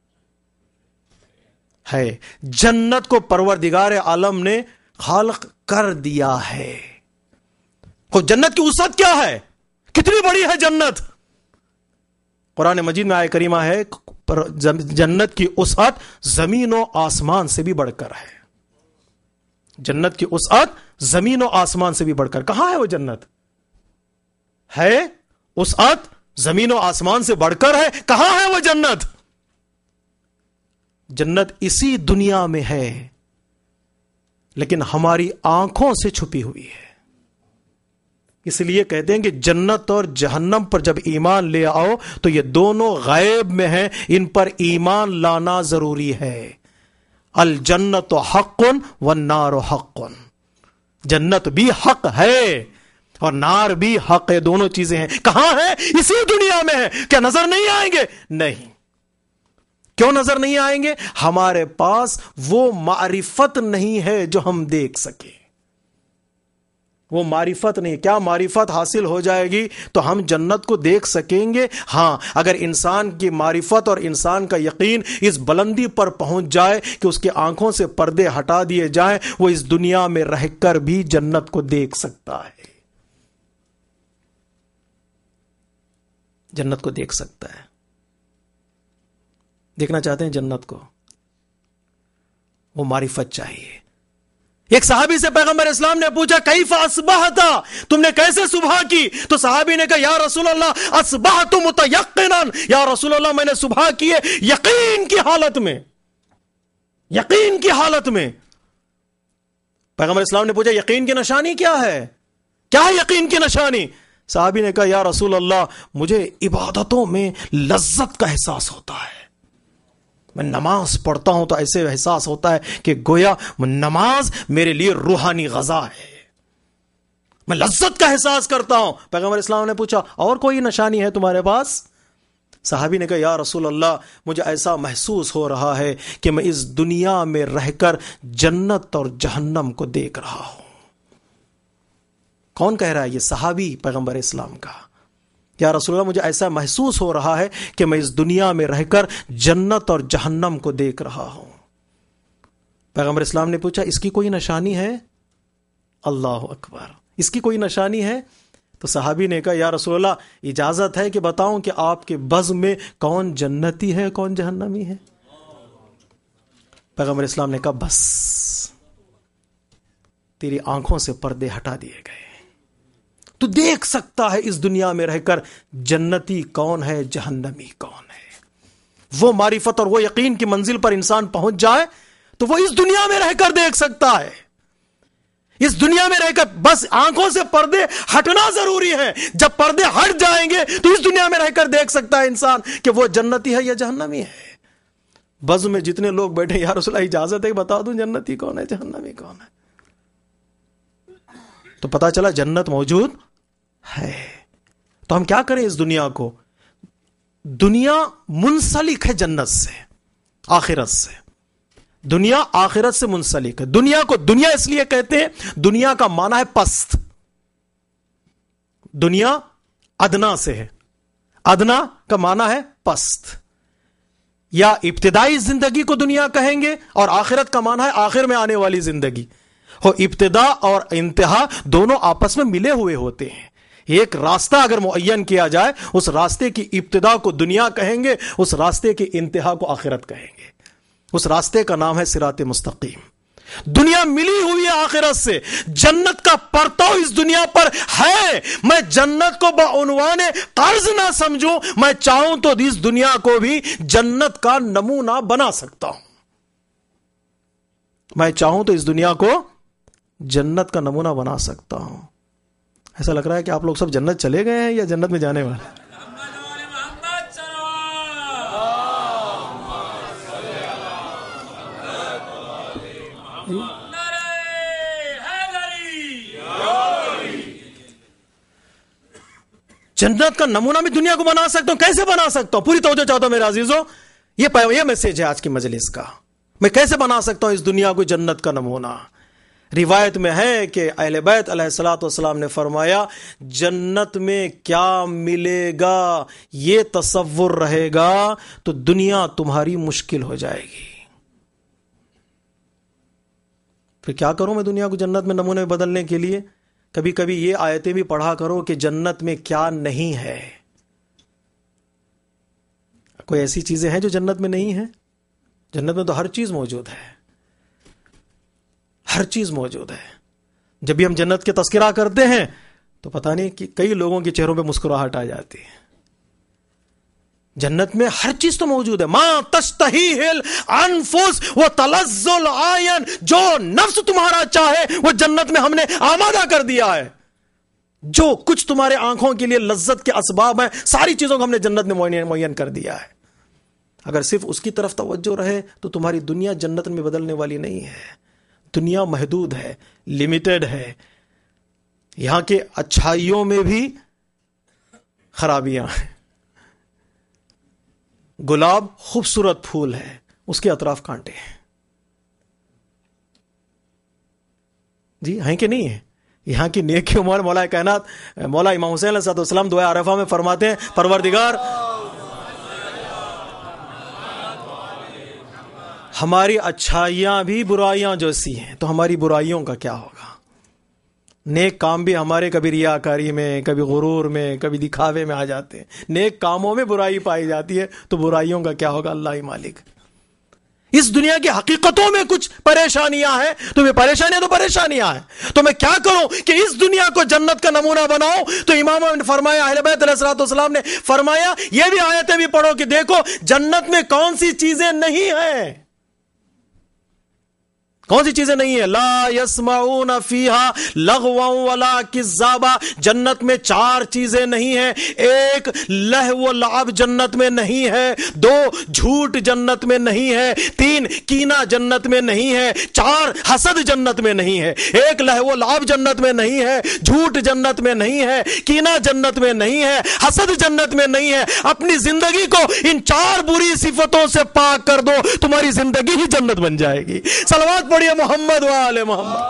ہے۔ جنت کو پروردگار عالم نے خلق کر دیا ہے۔ جنت کی وسعت کیا ہے؟ کتنی بڑی ہے جنت؟ قرآن مجید میں آیت کریمہ ہے جنت کی وسعت زمین و آسمان سے بھی بڑھ کر ہے۔ جنت کی وسعت زمین و آسمان سے بھی بڑھ کر۔ کہاں ہے وہ جنت؟ ہے وسعت زمین و آسمان سے بڑھ کر ہے۔ کہاں ہے وہ جنت؟ جنت اسی دنیا میں ہے، لیکن ہماری آنکھوں سے چھپی ہوئی ہے۔ اس لیے کہتے ہیں کہ جنت اور جہنم پر جب ایمان لے آؤ تو یہ دونوں غیب میں ہیں، ان پر ایمان لانا ضروری ہے۔ الجنت حق والنار حق، جنت بھی حق ہے اور نار بھی حق ہے، دونوں چیزیں ہیں۔ کہاں ہے؟ اسی دنیا میں ہے۔ کیا نظر نہیں آئیں گے؟ نہیں۔ کیوں نظر نہیں آئیں گے؟ ہمارے پاس وہ معرفت نہیں ہے جو ہم دیکھ سکیں۔ وہ معرفت نہیں۔ کیا معرفت حاصل ہو جائے گی تو ہم جنت کو دیکھ سکیں گے؟ ہاں، اگر انسان کی معرفت اور انسان کا یقین اس بلندی پر پہنچ جائے کہ اس کے آنکھوں سے پردے ہٹا دیے جائیں، وہ اس دنیا میں رہ کر بھی جنت کو دیکھ سکتا ہے۔ جنت کو دیکھ سکتا ہے۔ دیکھنا چاہتے ہیں جنت کو؟ وہ معرفت چاہیے۔ ایک صحابی سے پیغمبر اسلام نے پوچھا کیف اصبحت، تم نے کیسے صبح کی؟ تو صحابی نے کہا یا رسول اللہ اصبحت متیقنا، یا رسول اللہ میں نے صبح کی ہے یقین کی حالت میں، یقین کی حالت میں۔ پیغمبر اسلام نے پوچھا یقین کی نشانی کیا ہے؟ کیا ہے یقین کی نشانی؟ صحابی نے کہا یا رسول اللہ مجھے عبادتوں میں لذت کا احساس ہوتا ہے، میں نماز پڑھتا ہوں تو ایسے احساس ہوتا ہے کہ گویا نماز میرے لیے روحانی غذا ہے، میں لذت کا احساس کرتا ہوں۔ پیغمبر اسلام نے پوچھا اور کوئی نشانی ہے تمہارے پاس؟ صحابی نے کہا یا رسول اللہ مجھے ایسا محسوس ہو رہا ہے کہ میں اس دنیا میں رہ کر جنت اور جہنم کو دیکھ رہا ہوں۔ کون کہہ رہا ہے؟ یہ صحابی پیغمبر اسلام کا۔ یا رسول اللہ مجھے ایسا محسوس ہو رہا ہے کہ میں اس دنیا میں رہ کر جنت اور جہنم کو دیکھ رہا ہوں۔ پیغمبر اسلام نے پوچھا اس کی کوئی نشانی ہے؟ اللہ اکبر، اس کی کوئی نشانی ہے؟ تو صحابی نے کہا یا رسول اللہ اجازت ہے کہ بتاؤں کہ آپ کے بزم میں کون جنتی ہے کون جہنمی ہے؟ پیغمبر اسلام نے کہا بس تیری آنکھوں سے پردے ہٹا دیے گئے، تو دیکھ سکتا ہے اس دنیا میں رہ کر جنتی کون ہے جہنمی کون ہے۔ وہ معرفت اور وہ یقین کی منزل پر انسان پہنچ جائے تو وہ اس دنیا میں رہ کر دیکھ سکتا ہے۔ اس دنیا میں رہ کر بس آنکھوں سے پردے ہٹنا ضروری ہے، جب پردے ہٹ جائیں گے تو اس دنیا میں رہ کر دیکھ سکتا ہے انسان کہ وہ جنتی ہے یا جہنمی ہے۔ بزم میں جتنے لوگ بیٹھے یا رسول اللہ اجازت ہے بتا دوں جنتی کون ہے جہنمی کون ہے؟ تو پتا چلا جنت موجود ہے. تو ہم کیا کریں اس دنیا کو؟ دنیا منسلک ہے جنت سے، آخرت سے. دنیا آخرت سے منسلک ہے. دنیا کو دنیا اس لیے کہتے ہیں، دنیا کا معنی ہے پست. دنیا ادنا سے ہے، ادنا کا معنی ہے پست. یا ابتدائی زندگی کو دنیا کہیں گے، اور آخرت کا معنی ہے آخر میں آنے والی زندگی. ہو ابتدا اور انتہا دونوں آپس میں ملے ہوئے ہوتے ہیں. ایک راستہ اگر معین کیا جائے، اس راستے کی ابتدا کو دنیا کہیں گے، اس راستے کی انتہا کو آخرت کہیں گے. اس راستے کا نام ہے صراط مستقیم. دنیا ملی ہوئی ہے آخرت سے. جنت کا پرتو اس دنیا پر ہے. میں جنت کو بعنوان قرض نہ سمجھوں، میں چاہوں تو اس دنیا کو بھی جنت کا نمونہ بنا سکتا ہوں. میں چاہوں تو اس دنیا کو جنت کا نمونہ بنا سکتا ہوں. ایسا لگ رہا ہے کہ آپ لوگ سب جنت چلے گئے ہیں یا جنت میں جانے والے؟ جنت کا نمونہ میں دنیا کو بنا سکتا ہوں. کیسے بنا سکتا ہوں؟ پوری توجہ چاہتا ہوں میرے عزیزوں. یہ میسج ہے آج کی مجلس کا. میں کیسے بنا سکتا ہوں اس دنیا کو جنت کا نمونہ؟ روایت میں ہے کہ اہل بیت علیہ الصلوۃ والسلام نے فرمایا، جنت میں کیا ملے گا یہ تصور رہے گا تو دنیا تمہاری مشکل ہو جائے گی. پھر کیا کروں میں دنیا کو جنت میں نمونے بدلنے کے لیے؟ کبھی کبھی یہ آیتیں بھی پڑھا کرو کہ جنت میں کیا نہیں ہے. کوئی ایسی چیزیں ہیں جو جنت میں نہیں ہیں؟ جنت میں تو ہر چیز موجود ہے، ہر چیز موجود ہے. جب بھی ہم جنت کے تذکرہ کرتے ہیں تو پتہ نہیں کہ کئی لوگوں کے چہروں پہ مسکراہٹ آ جاتی ہے. جنت میں ہر چیز تو موجود ہے. ما تشتہیہ الانفس وتلذ العین، جو نفس تمہارا چاہے وہ جنت میں ہم نے آمادہ کر دیا ہے. جو کچھ تمہارے آنکھوں کے لیے لذت کے اسباب ہیں، ساری چیزوں کو ہم نے جنت میں معین کر دیا ہے. اگر صرف اس کی طرف توجہ رہے تو تمہاری دنیا جنت میں بدلنے والی نہیں ہے. دنیا محدود ہے، لمیٹڈ ہے. یہاں کے اچھائیوں میں بھی خرابیاں ہیں. گلاب خوبصورت پھول ہے، اس کے اطراف کانٹے ہیں. جی ہیں کہ نہیں ہے؟ یہاں کی نیکی عمر مولا کائنات مولا امام حسین علیہ السلام دعائے عرفہ میں فرماتے ہیں، پروردگار ہماری اچھائیاں بھی برائیاں جیسی ہیں، تو ہماری برائیوں کا کیا ہوگا؟ نیک کام بھی ہمارے کبھی ریاکاری میں، کبھی غرور میں، کبھی دکھاوے میں آ جاتے ہیں. نیک کاموں میں برائی پائی جاتی ہے، تو برائیوں کا کیا ہوگا؟ اللہ ہی مالک. اس دنیا کی حقیقتوں میں کچھ پریشانیاں ہیں، تمہیں پریشانیاں تو پریشانیاں ہیں، تو میں کیا کروں کہ اس دنیا کو جنت کا نمونہ بناؤں؟ تو امام نے فرمایا، اہل بیت علیہ السلام نے فرمایا، یہ بھی آیتیں بھی پڑھو کہ دیکھو جنت میں کون سی چیزیں نہیں ہیں. کون سی چیزیں نہیں ہیں؟ لا یسمعون فیہا لغوا ولا کذابا. جنت میں 4 چیزیں نہیں ہیں. 1 لہو و لعب جنت میں نہیں ہے. 2 جھوٹ جنت میں نہیں ہے. 3 کینہ جنت میں نہیں ہے. 4 حسد جنت میں نہیں ہے. 1 لہو و لعب جنت میں نہیں ہے. جھوٹ جنت میں نہیں ہے. کینہ جنت میں نہیں ہے. حسد جنت میں نہیں ہے. اپنی زندگی کو ان 4 بری صفتوں سے پاک کر دو، تمہاری زندگی ہی جنت بن جائے گی. صلوات محمد وآل محمد.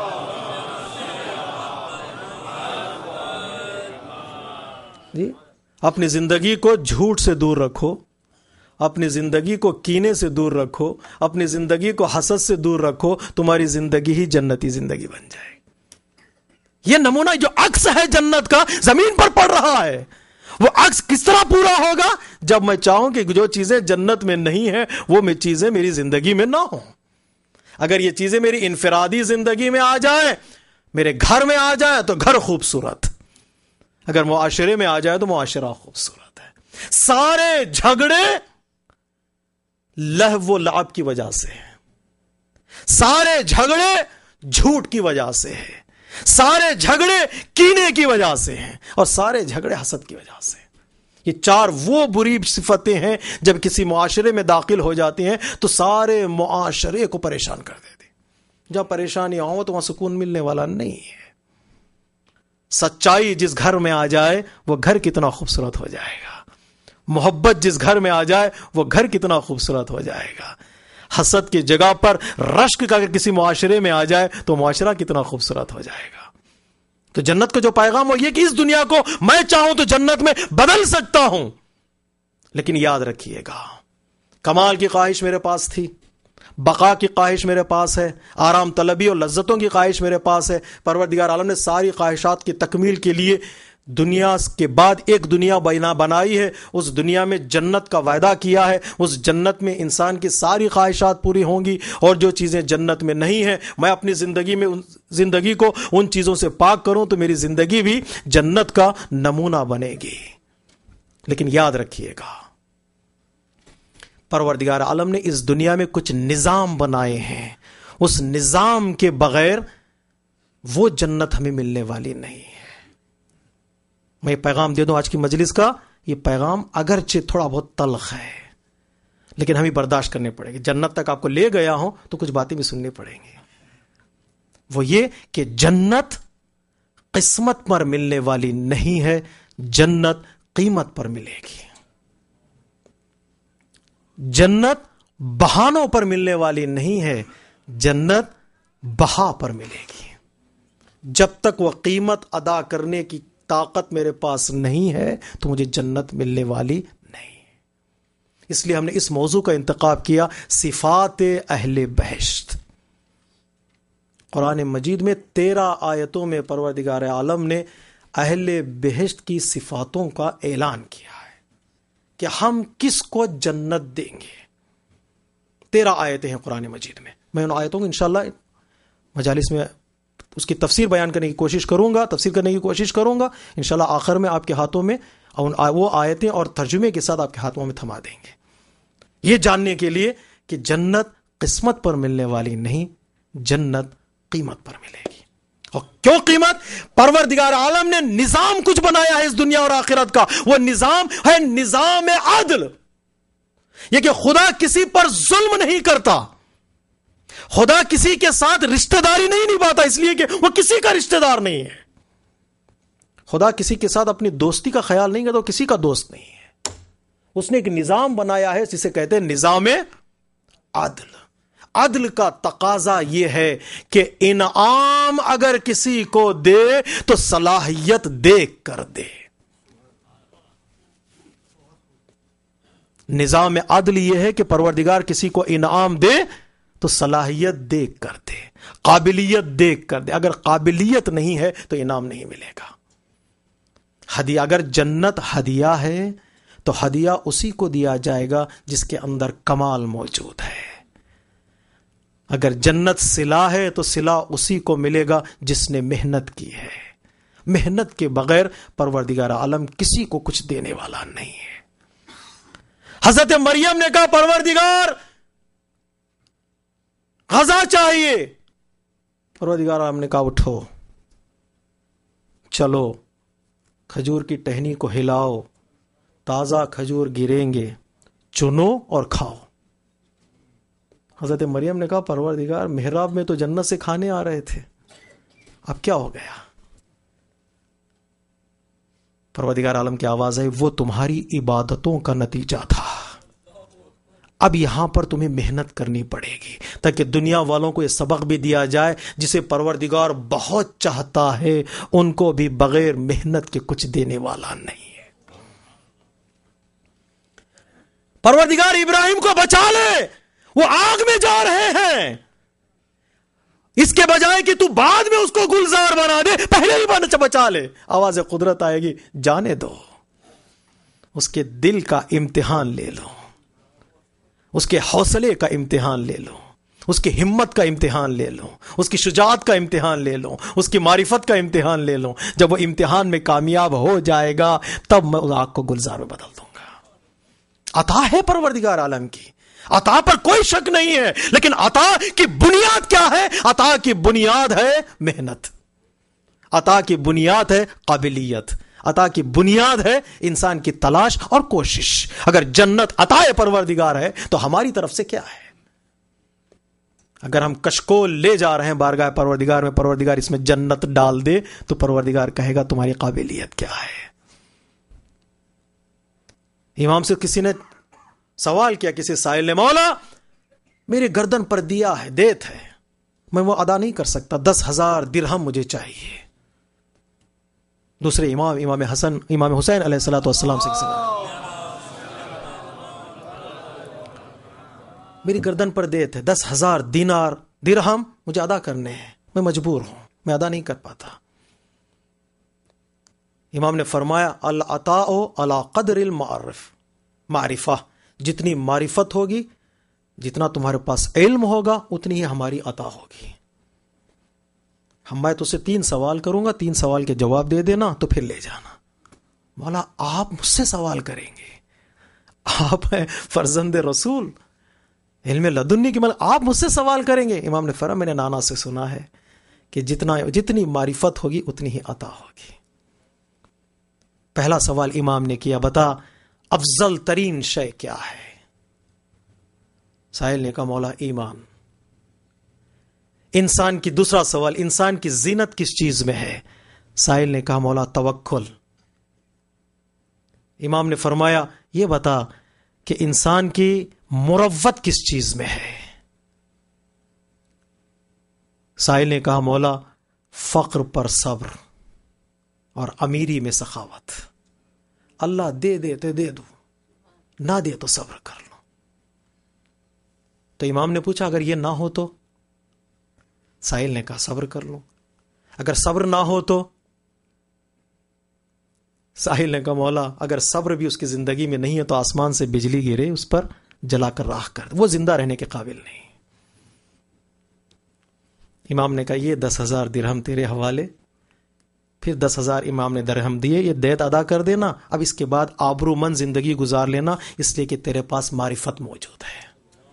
جی اپنی زندگی کو جھوٹ سے دور رکھو، اپنی زندگی کو کینے سے دور رکھو، اپنی زندگی کو حسد سے دور رکھو، تمہاری زندگی ہی جنتی زندگی بن جائے گی. یہ نمونہ جو عکس ہے جنت کا زمین پر پڑ رہا ہے، وہ عکس کس طرح پورا ہوگا؟ جب میں چاہوں کہ جو چیزیں جنت میں نہیں ہیں وہ چیزیں میری زندگی میں نہ ہوں. اگر یہ چیزیں میری انفرادی زندگی میں آ جائیں، میرے گھر میں آ جائیں تو گھر خوبصورت، اگر معاشرے میں آ جائے تو معاشرہ خوبصورت ہے. سارے جھگڑے لہو و لعب کی وجہ سے ہیں، سارے جھگڑے جھوٹ کی وجہ سے ہیں، سارے جھگڑے کینے کی وجہ سے ہیں، اور سارے جھگڑے حسد کی وجہ سے. یہ 4 وہ بری صفتیں ہیں جب کسی معاشرے میں داخل ہو جاتی ہیں تو سارے معاشرے کو پریشان کر دیتی. جب پریشانیاں ہوں تو وہاں سکون ملنے والا نہیں ہے. سچائی جس گھر میں آ جائے وہ گھر کتنا خوبصورت ہو جائے گا. محبت جس گھر میں آ جائے وہ گھر کتنا خوبصورت ہو جائے گا. حسد کی جگہ پر رشک کا اگر کسی معاشرے میں آ جائے تو معاشرہ کتنا خوبصورت ہو جائے گا. تو جنت کا جو پیغام وہ یہ کہ اس دنیا کو میں چاہوں تو جنت میں بدل سکتا ہوں. لیکن یاد رکھیے گا، کمال کی خواہش میرے پاس تھی، بقا کی خواہش میرے پاس ہے، آرام طلبی اور لذتوں کی خواہش میرے پاس ہے. پروردگار عالم نے ساری خواہشات کی تکمیل کے لیے دنیا کے بعد ایک دنیا بنائی ہے. اس دنیا میں جنت کا وعدہ کیا ہے. اس جنت میں انسان کی ساری خواہشات پوری ہوں گی، اور جو چیزیں جنت میں نہیں ہیں میں اپنی زندگی کو ان چیزوں سے پاک کروں تو میری زندگی بھی جنت کا نمونہ بنے گی. لیکن یاد رکھیے گا، پروردگار عالم نے اس دنیا میں کچھ نظام بنائے ہیں، اس نظام کے بغیر وہ جنت ہمیں ملنے والی نہیں ہے. میں یہ پیغام دے دوں آج کی مجلس کا، یہ پیغام اگرچہ تھوڑا بہت تلخ ہے لیکن ہمیں برداشت کرنے پڑے گی. جنت تک آپ کو لے گیا ہوں تو کچھ باتیں بھی سننی پڑیں گی. وہ یہ کہ جنت قسمت پر ملنے والی نہیں ہے، جنت قیمت پر ملے گی. جنت بہانوں پر ملنے والی نہیں ہے، جنت بہا پر ملے گی. جب تک وہ قیمت ادا کرنے کی طاقت میرے پاس نہیں ہے تو مجھے جنت ملنے والی نہیں. اس لیے ہم نے اس موضوع کا انتخاب کیا، صفات اہل بہشت. قرآن مجید میں 13 آیتوں میں پروردگار عالم نے اہل بہشت کی صفاتوں کا اعلان کیا ہے کہ ہم کس کو جنت دیں گے. 13 آیتیں ہیں قرآن مجید میں. میں ان آیتوں کو انشاءاللہ مجالس میں اس کی تفسیر بیان کرنے کی کوشش کروں گا، تفسیر کرنے کی کوشش کروں گا. انشاءاللہ آخر میں آپ کے ہاتھوں میں وہ آیتیں اور ترجمے کے ساتھ آپ کے ہاتھوں میں تھما دیں گے، یہ جاننے کے لیے کہ جنت قسمت پر ملنے والی نہیں، جنت قیمت پر ملے گی. اور کیوں قیمت؟ پروردگار عالم نے نظام کچھ بنایا ہے اس دنیا اور آخرت کا. وہ نظام ہے نظام عدل. یہ کہ خدا کسی پر ظلم نہیں کرتا، خدا کسی کے ساتھ رشتہ داری نہیں نبھاتا اس لیے کہ وہ کسی کا رشتہ دار نہیں ہے. خدا کسی کے ساتھ اپنی دوستی کا خیال نہیں کرتا، وہ کسی کا دوست نہیں ہے. اس نے ایک نظام بنایا ہے جسے کہتے ہیں نظام عدل. عدل کا تقاضا یہ ہے کہ انعام اگر کسی کو دے تو صلاحیت دیکھ کر دے. نظام عدل یہ ہے کہ پروردگار کسی کو انعام دے تو صلاحیت دیکھ کر دے، قابلیت دیکھ کر دے. اگر قابلیت نہیں ہے تو انعام نہیں ملے گا. ہدیہ، اگر جنت ہدیہ ہے تو ہدیہ اسی کو دیا جائے گا جس کے اندر کمال موجود ہے. اگر جنت صلہ ہے تو صلہ اسی کو ملے گا جس نے محنت کی ہے. محنت کے بغیر پروردگار عالم کسی کو کچھ دینے والا نہیں ہے. حضرت مریم نے کہا پروردگار غذا چاہیے. پروردگار عالم نے کہا اٹھو، چلو کھجور کی ٹہنی کو ہلاؤ، تازہ کھجور گریں گے، چنو اور کھاؤ. حضرت مریم نے کہا پروردگار محراب میں تو جنت سے کھانے آ رہے تھے، اب کیا ہو گیا؟ پروردگار عالم کی آواز ہے، وہ تمہاری عبادتوں کا نتیجہ تھا، اب یہاں پر تمہیں محنت کرنی پڑے گی. تاکہ دنیا والوں کو یہ سبق بھی دیا جائے جسے پروردگار بہت چاہتا ہے ان کو بھی بغیر محنت کے کچھ دینے والا نہیں ہے. پروردگار ابراہیم کو بچا لے، وہ آگ میں جا رہے ہیں، اس کے بجائے کہ تو بعد میں اس کو گلزار بنا دے پہلے ہی بچا لے. آواز قدرت آئے گی، جانے دو. اس کے دل کا امتحان لے لو، اس کے حوصلے کا امتحان لے لو، اس کی ہمت کا امتحان لے لو، اس کی شجاعت کا امتحان لے لو، اس کی معرفت کا امتحان لے لو. جب وہ امتحان میں کامیاب ہو جائے گا تب میں اس آگ کو گلزار میں بدل دوں گا. عطا ہے پروردگار عالم کی، عطا پر کوئی شک نہیں ہے، لیکن عطا کی بنیاد کیا ہے؟ عطا کی بنیاد ہے محنت، عطا کی بنیاد ہے قابلیت، عطا کی بنیاد ہے انسان کی تلاش اور کوشش. اگر جنت عطا پروردگار ہے تو ہماری طرف سے کیا ہے؟ اگر ہم کشکول لے جا رہے ہیں بارگاہ پروردگار میں، پروردگار اس میں جنت ڈال دے، تو پروردگار کہے گا تمہاری قابلیت کیا ہے؟ امام سے کسی نے سوال کیا، کسی سائل نے، مولا میرے گردن پر دیا ہے، دیت ہے، میں وہ ادا نہیں کر سکتا، 10,000 درہم مجھے چاہیے۔ دوسرے امام حسین علیہ الصلوۃ والسلام سے کسی نے، میری گردن پر دیت ہے، 10,000 دینار درہم مجھے ادا کرنے ہیں، میں مجبور ہوں، میں ادا نہیں کر پاتا۔ امام نے فرمایا العطاء علی قدر معرفہ، جتنی معرفت ہوگی، جتنا تمہارے پاس علم ہوگا، اتنی ہی ہماری عطا ہوگی۔ میں تو اسے 3 سوال کروں گا، 3 سوال کے جواب دے دینا تو پھر لے جانا۔ مولا آپ مجھ سے سوال کریں گے، آپ ہیں فرزند رسول، علم لدنی کی، مطلب آپ مجھ سے سوال کریں گے؟ امام نے فرمایا میں نے نانا سے سنا ہے کہ جتنی معرفت ہوگی اتنی ہی عطا ہوگی۔ پہلا سوال امام نے کیا، بتا افضل ترین شے کیا ہے؟ سائل نے کہا مولا ایمان۔ انسان کی، دوسرا سوال، انسان کی زینت کس چیز میں ہے؟ سائل نے کہا مولا توکل۔ امام نے فرمایا یہ بتا کہ انسان کی مروت کس چیز میں ہے؟ سائل نے کہا مولا فقر پر صبر اور امیری میں سخاوت، اللہ دے تو دے دو، نہ دے تو صبر کر لو۔ تو امام نے پوچھا اگر یہ نہ ہو تو؟ سائل نے کہا صبر کر لو۔ اگر صبر نہ ہو تو؟ ساحل نے کہا مولا اگر صبر بھی اس کی زندگی میں نہیں ہے تو آسمان سے بجلی گرے، اس پر جلا کر راکھ کر دے، وہ زندہ رہنے کے قابل نہیں۔ امام نے کہا یہ 10,000 درہم تیرے حوالے۔ پھر 10,000 امام نے درہم دیے، یہ دیت ادا کر دینا، اب اس کے بعد آبرومند زندگی گزار لینا، اس لیے کہ تیرے پاس معرفت موجود ہے۔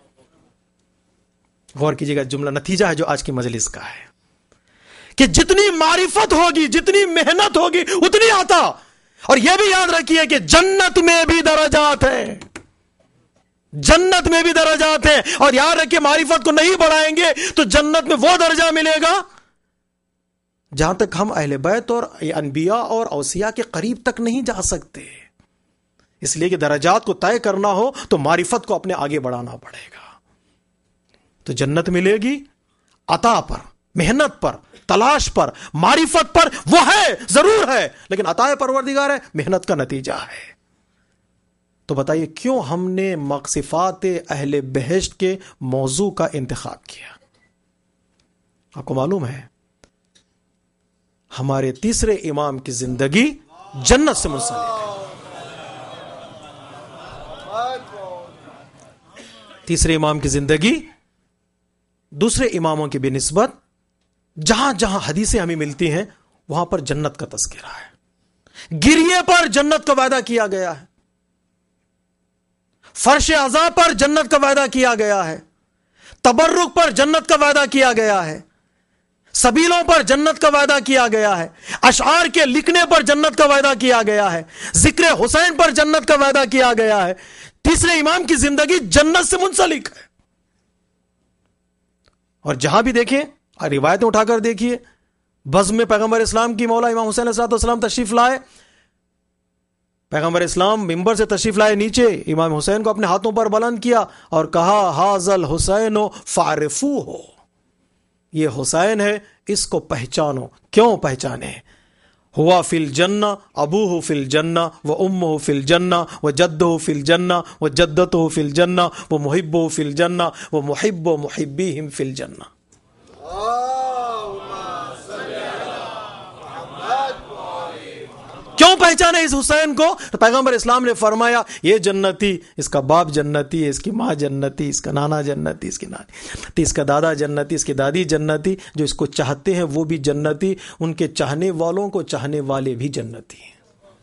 غور کیجیے گا، جملہ نتیجہ ہے جو آج کی مجلس کا ہے کہ جتنی معرفت ہوگی، جتنی محنت ہوگی، اتنی عطا۔ اور یہ بھی یاد رکھیے کہ جنت میں بھی درجات ہیں، جنت میں بھی درجات ہیں، اور یاد رکھیے معرفت کو نہیں بڑھائیں گے تو جنت میں وہ درجہ ملے گا جہاں تک ہم اہل بیت اور انبیاء اور اوصیاء کے قریب تک نہیں جا سکتے۔ اس لیے کہ درجات کو طے کرنا ہو تو معرفت کو اپنے آگے بڑھانا پڑے گا۔ تو جنت ملے گی عطا پر، محنت پر، تلاش پر، معرفت پر، وہ ہے، ضرور ہے، لیکن عطا پروردگار ہے، محنت کا نتیجہ ہے۔ تو بتائیے کیوں ہم نے صفات اہل بہشت کے موضوع کا انتخاب کیا؟ آپ کو معلوم ہے ہمارے تیسرے امام کی زندگی جنت سے منسلک ہے۔ تیسرے امام کی زندگی دوسرے اماموں کی بہ نسبت جہاں جہاں حدیثیں ہمیں ملتی ہیں وہاں پر جنت کا تذکرہ ہے، گریے پر جنت کا وعدہ کیا گیا ہے، فرش عزا پر جنت کا وعدہ کیا گیا ہے، تبرک پر جنت کا وعدہ کیا گیا ہے، سبیلوں پر جنت کا وعدہ کیا گیا ہے، اشعار کے لکھنے پر جنت کا وعدہ کیا گیا ہے، ذکر حسین پر جنت کا وعدہ کیا گیا ہے۔ تیسرے امام کی زندگی جنت سے منسلک ہے۔ اور جہاں بھی دیکھیں، روایتیں اٹھا کر دیکھیے، بزم میں پیغمبر اسلام کی مولا امام حسین علیہ السلام تشریف لائے، پیغمبر اسلام ممبر سے تشریف لائے، نیچے امام حسین کو اپنے ہاتھوں پر بلند کیا اور کہا حاذل حسین فعرفوہ، یہ حسین ہے، اس کو پہچانو۔ کیوں پہچانے؟ ہوا فی الجنہ، ابوہ فی الجنہ، و امہ فی الجنہ، و جدہ فی الجنہ، و جدتہ فی الجنہ، و محبہ فی الجنہ، و محب محبیہم فی الجنہ۔ کیوں پہچانے اس حسین کو؟ تو پیغمبر اسلام نے فرمایا یہ جنتی، اس کا باپ جنتی ہے، اس کی ماں جنتی، اس کا نانا جنتی، اس کی نانی جنتی، اس کا دادا جنتی، اس کی دادی جنتی، جو اس کو چاہتے ہیں وہ بھی جنتی، ان کے چاہنے والوں کو چاہنے والے بھی جنتی ہیں۔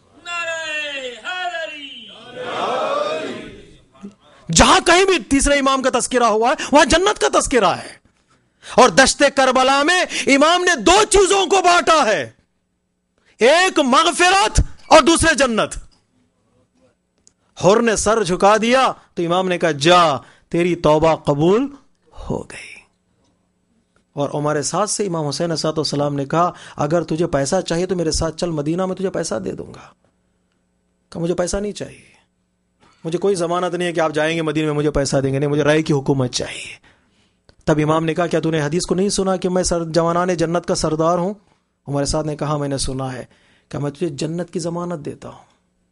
جہاں کہیں بھی تیسرے امام کا تذکرہ ہوا ہے وہاں جنت کا تذکرہ ہے۔ اور دشت کربلا میں امام نے 2 چیزوں کو بانٹا ہے، ایک مغفرت اور دوسرے جنت۔ حر نے سر جھکا دیا تو امام نے کہا جا تیری توبہ قبول ہو گئی۔ اور عمر سعد سے امام حسین علیہ السلام نے کہا اگر تجھے پیسہ چاہیے تو میرے ساتھ چل مدینہ میں تجھے پیسہ دے دوں گا. کہ مجھے پیسہ نہیں چاہیے, مجھے کوئی ضمانت نہیں ہے کہ آپ جائیں گے مدینہ میں مجھے پیسہ دیں گے, نہیں, مجھے رائے کی حکومت چاہیے. تب امام نے کہا کیا تو نے حدیث کو نہیں سنا کہ میں جوانان جنت کا سردار ہوں؟ عمر سعد نے کہا میں نے سنا ہے. کہ میں تجھے جنت کی ضمانت دیتا ہوں.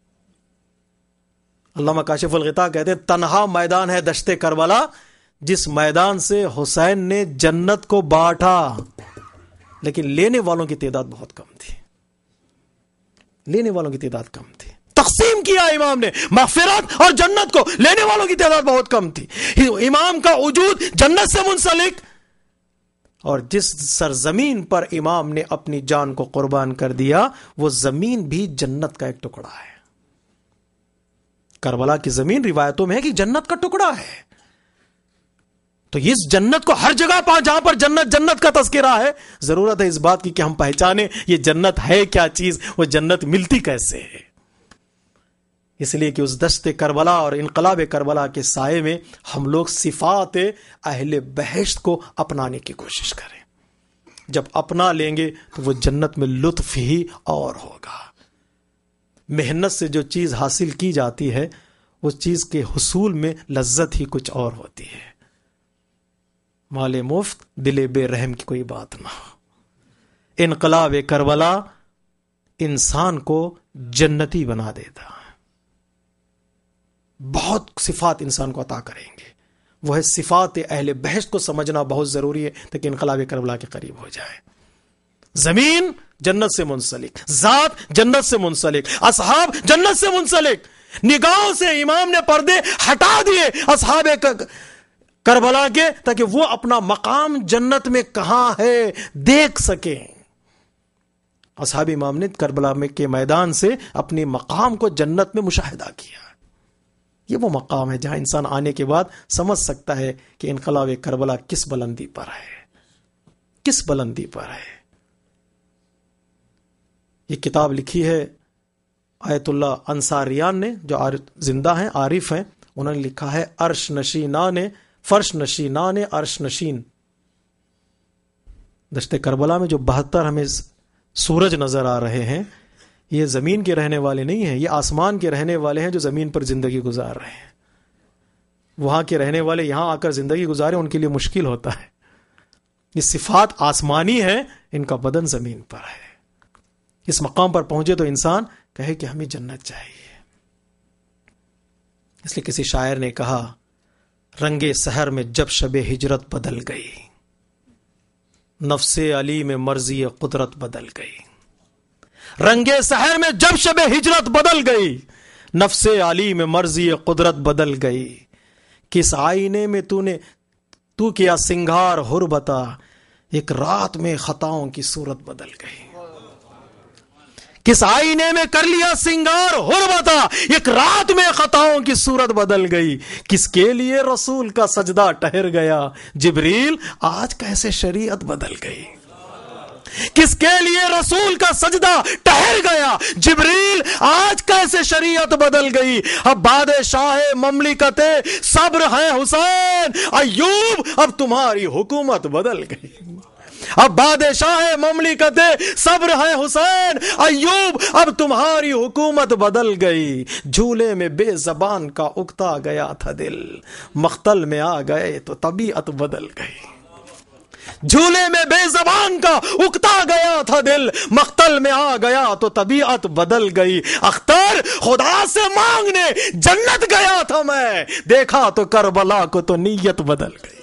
علامہ کاشف الغطاء کہتے ہیں تنہا میدان ہے دشت کربلا جس میدان سے حسین نے جنت کو بانٹا, لیکن لینے والوں کی تعداد بہت کم تھی. لینے والوں کی تعداد کم تھی. تقسیم کیا امام نے مغفرت اور جنت کو, لینے والوں کی تعداد بہت کم تھی. امام کا وجود جنت سے منسلک, اور جس سرزمین پر امام نے اپنی جان کو قربان کر دیا وہ زمین بھی جنت کا ایک ٹکڑا ہے. کربلا کی زمین روایتوں میں ہے کہ جنت کا ٹکڑا ہے. تو اس جنت کو ہر جگہ جہاں پر جنت جنت کا تذکرہ ہے, ضرورت ہے اس بات کی کہ ہم پہچانیں یہ جنت ہے کیا چیز, وہ جنت ملتی کیسے ہے. اس لیے کہ اس دشت کربلا اور انقلاب کربلا کے سائے میں ہم لوگ صفات اہل بہشت کو اپنانے کی کوشش کریں. جب اپنا لیں گے تو وہ جنت میں لطف ہی اور ہوگا. محنت سے جو چیز حاصل کی جاتی ہے اس چیز کے حصول میں لذت ہی کچھ اور ہوتی ہے. مال مفت دل بے رحم کی کوئی بات نہ ہو. انقلاب کربلا انسان کو جنتی بنا دیتا ہے. بہت صفات انسان کو عطا کریں گے. وہ ہے صفات اہل بہشت کو سمجھنا بہت ضروری ہے تاکہ انقلاب کربلا کے قریب ہو جائے. زمین جنت سے منسلک, ذات جنت سے منسلک, اصحاب جنت سے منسلک. نگاہوں سے امام نے پردے ہٹا دیے اصحاب کربلا کے تاکہ وہ اپنا مقام جنت میں کہاں ہے دیکھ سکیں. اصحاب امام نے کربلا میں کے میدان سے اپنے مقام کو جنت میں مشاہدہ کیا. یہ وہ مقام ہے جہاں انسان آنے کے بعد سمجھ سکتا ہے کہ انقلاب کربلا کس بلندی پر ہے, کس بلندی پر ہے. یہ کتاب لکھی ہے آیت اللہ انصاریان نے, جو زندہ ہیں عارف ہیں. انہوں نے لکھا ہے عرش نشینان فرش نشینان عرش نشین. دشت کربلا میں جو 72 ہمیں سورج نظر آ رہے ہیں یہ زمین کے رہنے والے نہیں ہیں, یہ آسمان کے رہنے والے ہیں جو زمین پر زندگی گزار رہے ہیں. وہاں کے رہنے والے یہاں آ کر زندگی گزارے ان کے لیے مشکل ہوتا ہے. یہ صفات آسمانی ہیں, ان کا بدن زمین پر ہے. اس مقام پر پہنچے تو انسان کہے کہ ہمیں جنت چاہیے. اس لیے کسی شاعر نے کہا رنگ سحر میں جب شب ہجرت بدل گئی, نفس علی میں مرضی قدرت بدل گئی. رنگ سحر میں جب شب ہجرت بدل گئی, نفس علی میں مرضی قدرت بدل گئی. کس آئینے میں تو کیا سنگار حر بتا, ایک رات میں خطاؤں کی صورت بدل گئی. کس آئینے میں کر لیا سنگار حر بتا, ایک رات میں خطاؤں کی صورت بدل گئی. کس کے لیے رسول کا سجدہ ٹہر گیا, جبریل آج کیسے شریعت بدل گئی. کس کے لیے رسول کا سجدہ ٹہر گیا, جبریل آج کیسے شریعت بدل گئی. اب بادشاہ مملکت صبر ہے حسین, ایوب اب تمہاری حکومت بدل گئی. اب بادشاہ مملکت صبر ہے حسین, ایوب اب تمہاری حکومت بدل گئی. جھولے میں بے زبان کا اکتا گیا تھا دل, مقتل میں آ گئے تو طبیعت بدل گئی. جھولے میں بے زبان کا اکتا گیا تھا دل, مقتل میں آ گیا تو طبیعت بدل گئی. اختر خدا سے مانگنے جنت گیا تھا میں, دیکھا تو کربلا کو تو نیت بدل گئی.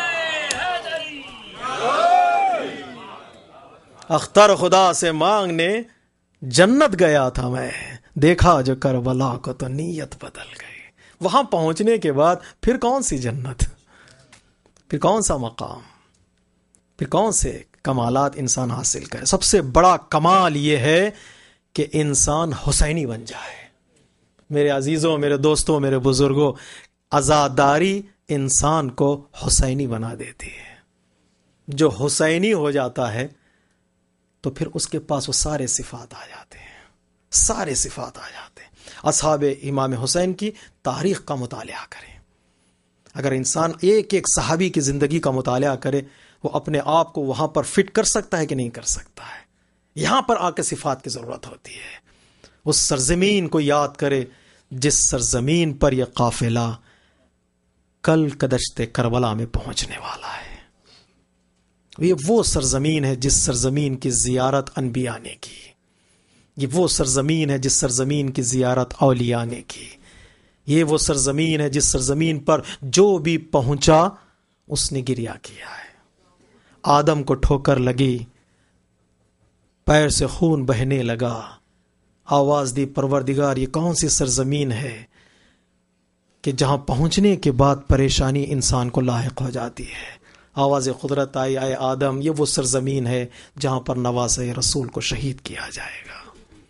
اختر خدا سے مانگنے جنت گیا تھا میں, دیکھا جو کربلا کو تو نیت بدل گئی. وہاں پہنچنے کے بعد پھر کون سی جنت, پھر کون سا مقام, پھر کون سے کمالات انسان حاصل کرے. سب سے بڑا کمال یہ ہے کہ انسان حسینی بن جائے. میرے عزیزوں, میرے دوستوں, میرے بزرگوں, عزاداری انسان کو حسینی بنا دیتی ہے. جو حسینی ہو جاتا ہے تو پھر اس کے پاس وہ سارے صفات آ جاتے ہیں, سارے صفات آ جاتے ہیں. اصحاب امام حسین کی تاریخ کا مطالعہ کریں. اگر انسان ایک ایک صحابی کی زندگی کا مطالعہ کرے وہ اپنے آپ کو وہاں پر فٹ کر سکتا ہے کہ نہیں کر سکتا ہے؟ یہاں پر آ کے صفات کی ضرورت ہوتی ہے. اس سرزمین کو یاد کرے جس سرزمین پر یہ قافلہ کل کدشت کربلا میں پہنچنے والا ہے. یہ وہ سرزمین ہے جس سرزمین کی زیارت انبیاء نے کی. یہ وہ سرزمین ہے جس سرزمین کی زیارت اولیاء نے کی. یہ وہ سرزمین ہے جس سرزمین پر جو بھی پہنچا اس نے گریہ کیا ہے. آدم کو ٹھوکر لگی، پیر سے خون بہنے لگا، آواز دی پروردگار یہ کون سی سرزمین ہے کہ جہاں پہنچنے کے بعد پریشانی انسان کو لاحق ہو جاتی ہے. آواز قدرت آئی، اے آدم یہ وہ سرزمین ہے جہاں پر نواسۂ رسول کو شہید کیا جائے گا.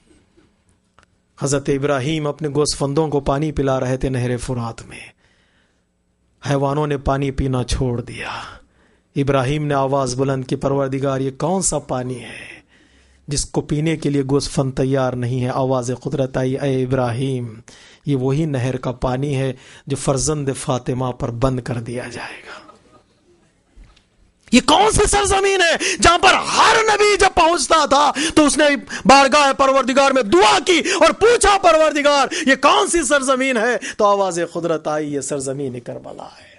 حضرت ابراہیم اپنے گوسفندوں کو پانی پلا رہے تھے نہر فرات میں، حیوانوں نے پانی پینا چھوڑ دیا. ابراہیم نے آواز بلند کی، پروردگار یہ کون سا پانی ہے جس کو پینے کے لیے گوسفند تیار نہیں ہے؟ آواز قدرت آئی، اے ابراہیم یہ وہی نہر کا پانی ہے جو فرزند فاطمہ پر بند کر دیا جائے گا. یہ کون سی سرزمین ہے جہاں پر ہر نبی جب پہنچتا تھا تو اس نے بارگاہ پروردگار میں دعا کی اور پوچھا پروردگار یہ کون سی سرزمین ہے؟ تو آواز قدرت آئی یہ سرزمین کربلا ہے.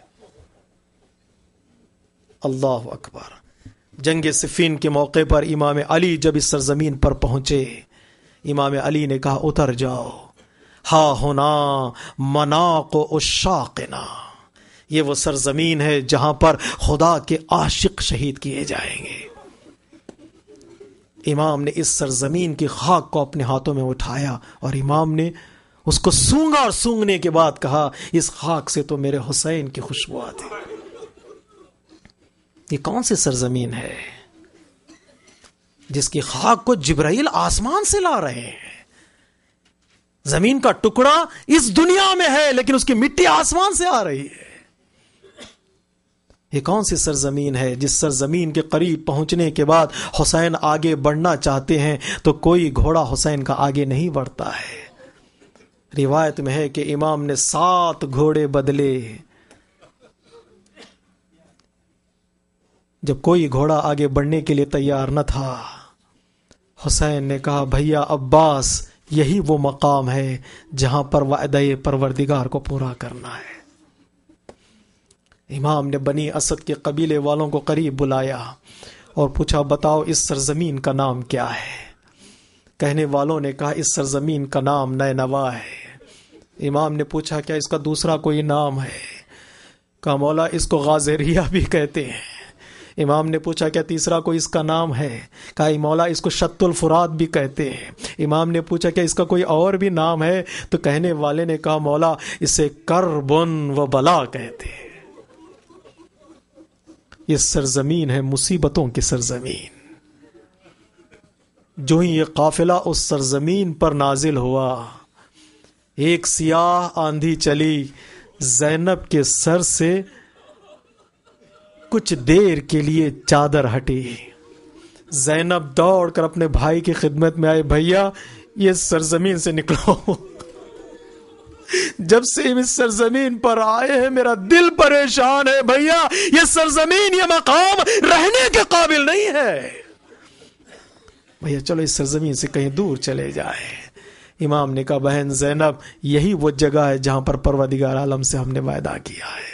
اللہ اکبر. جنگ صفین کے موقع پر امام علی جب اس سرزمین پر پہنچے، امام علی نے کہا اتر جاؤ، ہا ہونا مناق عشاقنا. یہ وہ سرزمین ہے جہاں پر خدا کے عاشق شہید کیے جائیں گے. امام نے اس سرزمین کی خاک کو اپنے ہاتھوں میں اٹھایا اور امام نے اس کو سونگا اور سونگنے کے بعد کہا اس خاک سے تو میرے حسین کی خوشبو آتی. یہ کون سی سرزمین ہے جس کی خاک کو جبرائیل آسمان سے لا رہے ہیں؟ زمین کا ٹکڑا اس دنیا میں ہے لیکن اس کی مٹی آسمان سے آ رہی ہے. یہ کون سی سرزمین ہے جس سرزمین کے قریب پہنچنے کے بعد حسین آگے بڑھنا چاہتے ہیں تو کوئی گھوڑا حسین کا آگے نہیں بڑھتا ہے؟ روایت میں ہے کہ امام نے 7 گھوڑے بدلے. جب کوئی گھوڑا آگے بڑھنے کے لیے تیار نہ تھا، حسین نے کہا بھیا عباس یہی وہ مقام ہے جہاں پر وعدہ پروردگار کو پورا کرنا ہے. امام نے بنی اسد کے قبیلے والوں کو قریب بلایا اور پوچھا بتاؤ اس سرزمین کا نام کیا ہے؟ کہنے والوں نے کہا اس سرزمین کا نام نینوا ہے. امام نے پوچھا کیا اس کا دوسرا کوئی نام ہے؟ کہا مولا اس کو غازریہ بھی کہتے ہیں. امام نے پوچھا کیا تیسرا کوئی اس کا نام ہے؟ کہا مولا اس کو شط الفرات بھی کہتے ہیں. امام نے پوچھا کیا اس کا کوئی اور بھی نام ہے؟ تو کہنے والے نے کہا مولا اسے کربن و بلا کہتے ہیں. یہ سرزمین ہے مصیبتوں کی سرزمین. جو ہی یہ قافلہ اس سرزمین پر نازل ہوا، ایک سیاہ آندھی چلی، زینب کے سر سے کچھ دیر کے لیے چادر ہٹی. زینب دوڑ کر اپنے بھائی کی خدمت میں آئے، بھیا یہ سرزمین سے نکلو. جب سے اس سرزمین پر آئے ہیں میرا دل پریشان ہے بھیا، یہ سرزمین یہ مقام رہنے کے قابل نہیں ہے. بھیا چلو اس سرزمین سے کہیں دور چلے جائیں. امام نے کہا بہن زینب یہی وہ جگہ ہے جہاں پر پروردگار عالم سے ہم نے وعدہ کیا ہے.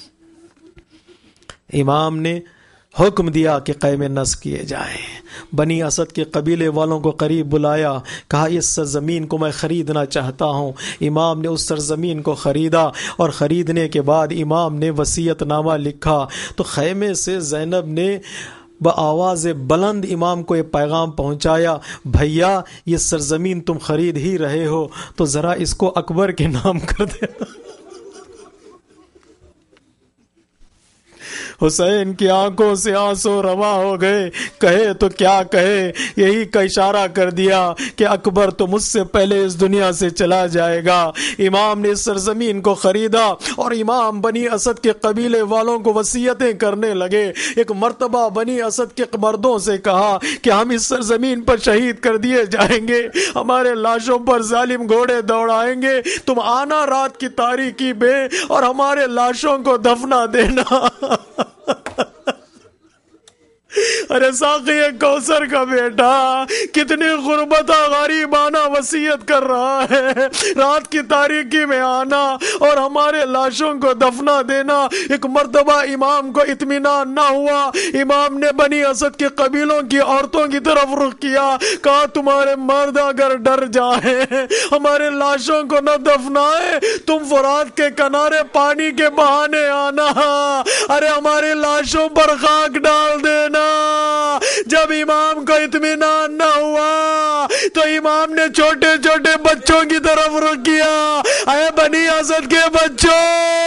امام نے حکم دیا کہ خیمے نصب کیے جائیں. بنی اسد کے قبیلے والوں کو قریب بلایا، کہا اس سرزمین کو میں خریدنا چاہتا ہوں. امام نے اس سرزمین کو خریدا اور خریدنے کے بعد امام نے وصیت نامہ لکھا. تو خیمے سے زینب نے بآواز بلند امام کو یہ پیغام پہنچایا، بھیا یہ سرزمین تم خرید ہی رہے ہو تو ذرا اس کو اکبر کے نام کر دینا. حسین کی آنکھوں سے آنسو رواں ہو گئے. کہے تو کیا کہے، یہی کا اشارہ کر دیا کہ اکبر تو مجھ سے پہلے اس دنیا سے چلا جائے گا. امام نے اس سرزمین کو خریدا اور امام بنی اسد کے قبیلے والوں کو وصیتیں کرنے لگے. ایک مرتبہ بنی اسد کے مردوں سے کہا کہ ہم اس سرزمین پر شہید کر دیے جائیں گے، ہمارے لاشوں پر ظالم گھوڑے دوڑائیں گے، تم آنا رات کی تاریکی میں اور ہمارے لاشوں کو دفنا دینا. ارے ساقی کوثر کا بیٹا کتنی غربتہ غریبانہ وصیت کر رہا ہے، رات کی تاریکی میں آنا اور ہمارے لاشوں کو دفنا دینا۔ ایک مرتبہ امام کو اطمینان نہ ہوا، امام نے بنی اسد کے قبیلوں کی عورتوں کی طرف رخ کیا، کہا تمہارے مرد اگر ڈر جائے ہمارے لاشوں کو نہ دفنائے، تم فرات کے کنارے پانی کے بہانے آنا، ارے ہمارے لاشوں پر خاک ڈال دینا۔ جب امام کو اطمینان نہ ہوا تو امام نے چھوٹے چھوٹے بچوں کی طرف رخ کیا، اے بنی اسد کے بچوں،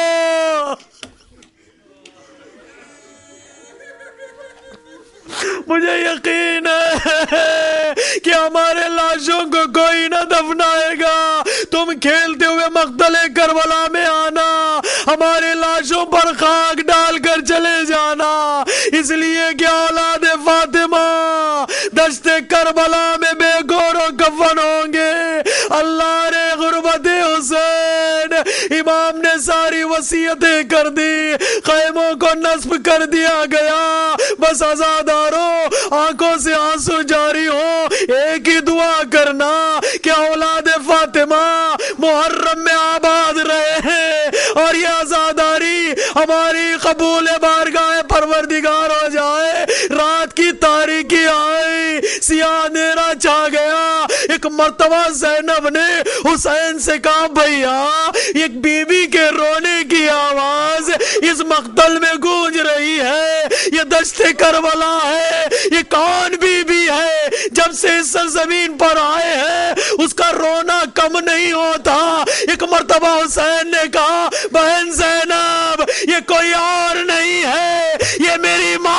مجھے یقین ہے کہ ہمارے لاشوں کو کوئی نہ دفنائے گا، تم کھیلتے ہوئے مقتل کربلا میں آنا، ہمارے لاشوں پر خاک ڈال کر چلے جانا، اس لیے کہ اولاد فاطمہ دشت کربلا میں بے گور و کفن ہوں گے۔ اللہ نے غربت حسین، امام نے ساری وصیتیں کر دی، خیموں کو نصب کر دیا گیا، بس عزاداروں آنکھوں سے آنسو جاری ہو، ایک ہی دعا کرنا کہ اولاد فاطمہ محرم میں آباد رہے ہیں اور یہ عزاداری ہماری قبول بارگاہ پروردگار ہو جائے۔ رات کی تاریکی آئی، سیاہ اندھیرا چھا گیا، ایک مرتبہ زینب نے حسین سے کہا بھیا ایک بی بی کے رونے کی آواز اس مقتل میں گونج رہی ہے، یہ دشت کربلا ہے، یہ کون بی بی ہے؟ جب سے اس سرزمین پر آئے ہیں اس کا رونا کم نہیں ہوتا۔ ایک مرتبہ حسین نے کہا بہن زینب یہ کوئی اور نہیں ہے، یہ میری ماں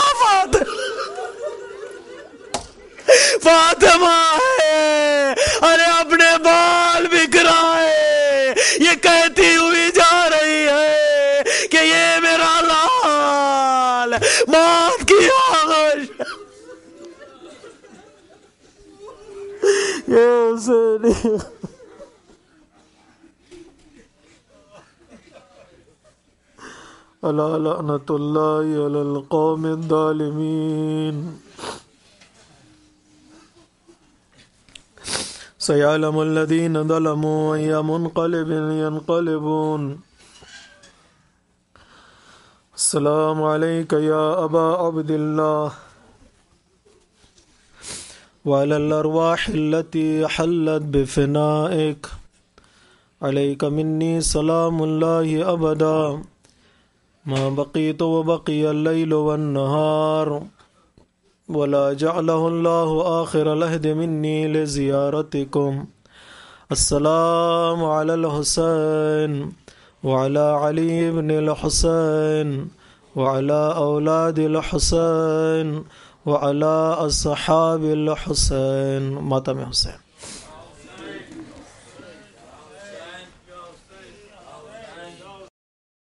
فاطمہ ہے، ارے اپنے بال بکھرائے یہ کہتی ہوئی جا رہی ہے کہ یہ میرا لال موت کی آغوش یہ حسینی الا لعنت اللہ علی القوم الظالمین۔ سيعلم الذين ظلموا أي منقلب ينقلبون۔ السلام عليك يا أبا عبد الله وعلى الأرواح التي حلت بفنائك، عليك مني سلام الله أبدا ما بقيت وبقي الليل والنهار، ولا جعله الله آخر العهد مني لزيارتكم۔ السلام على الحسين وعلى علي بن الحسين وعلى أولاد الحسين وعلى أصحاب الحسين۔ ماتم حسین۔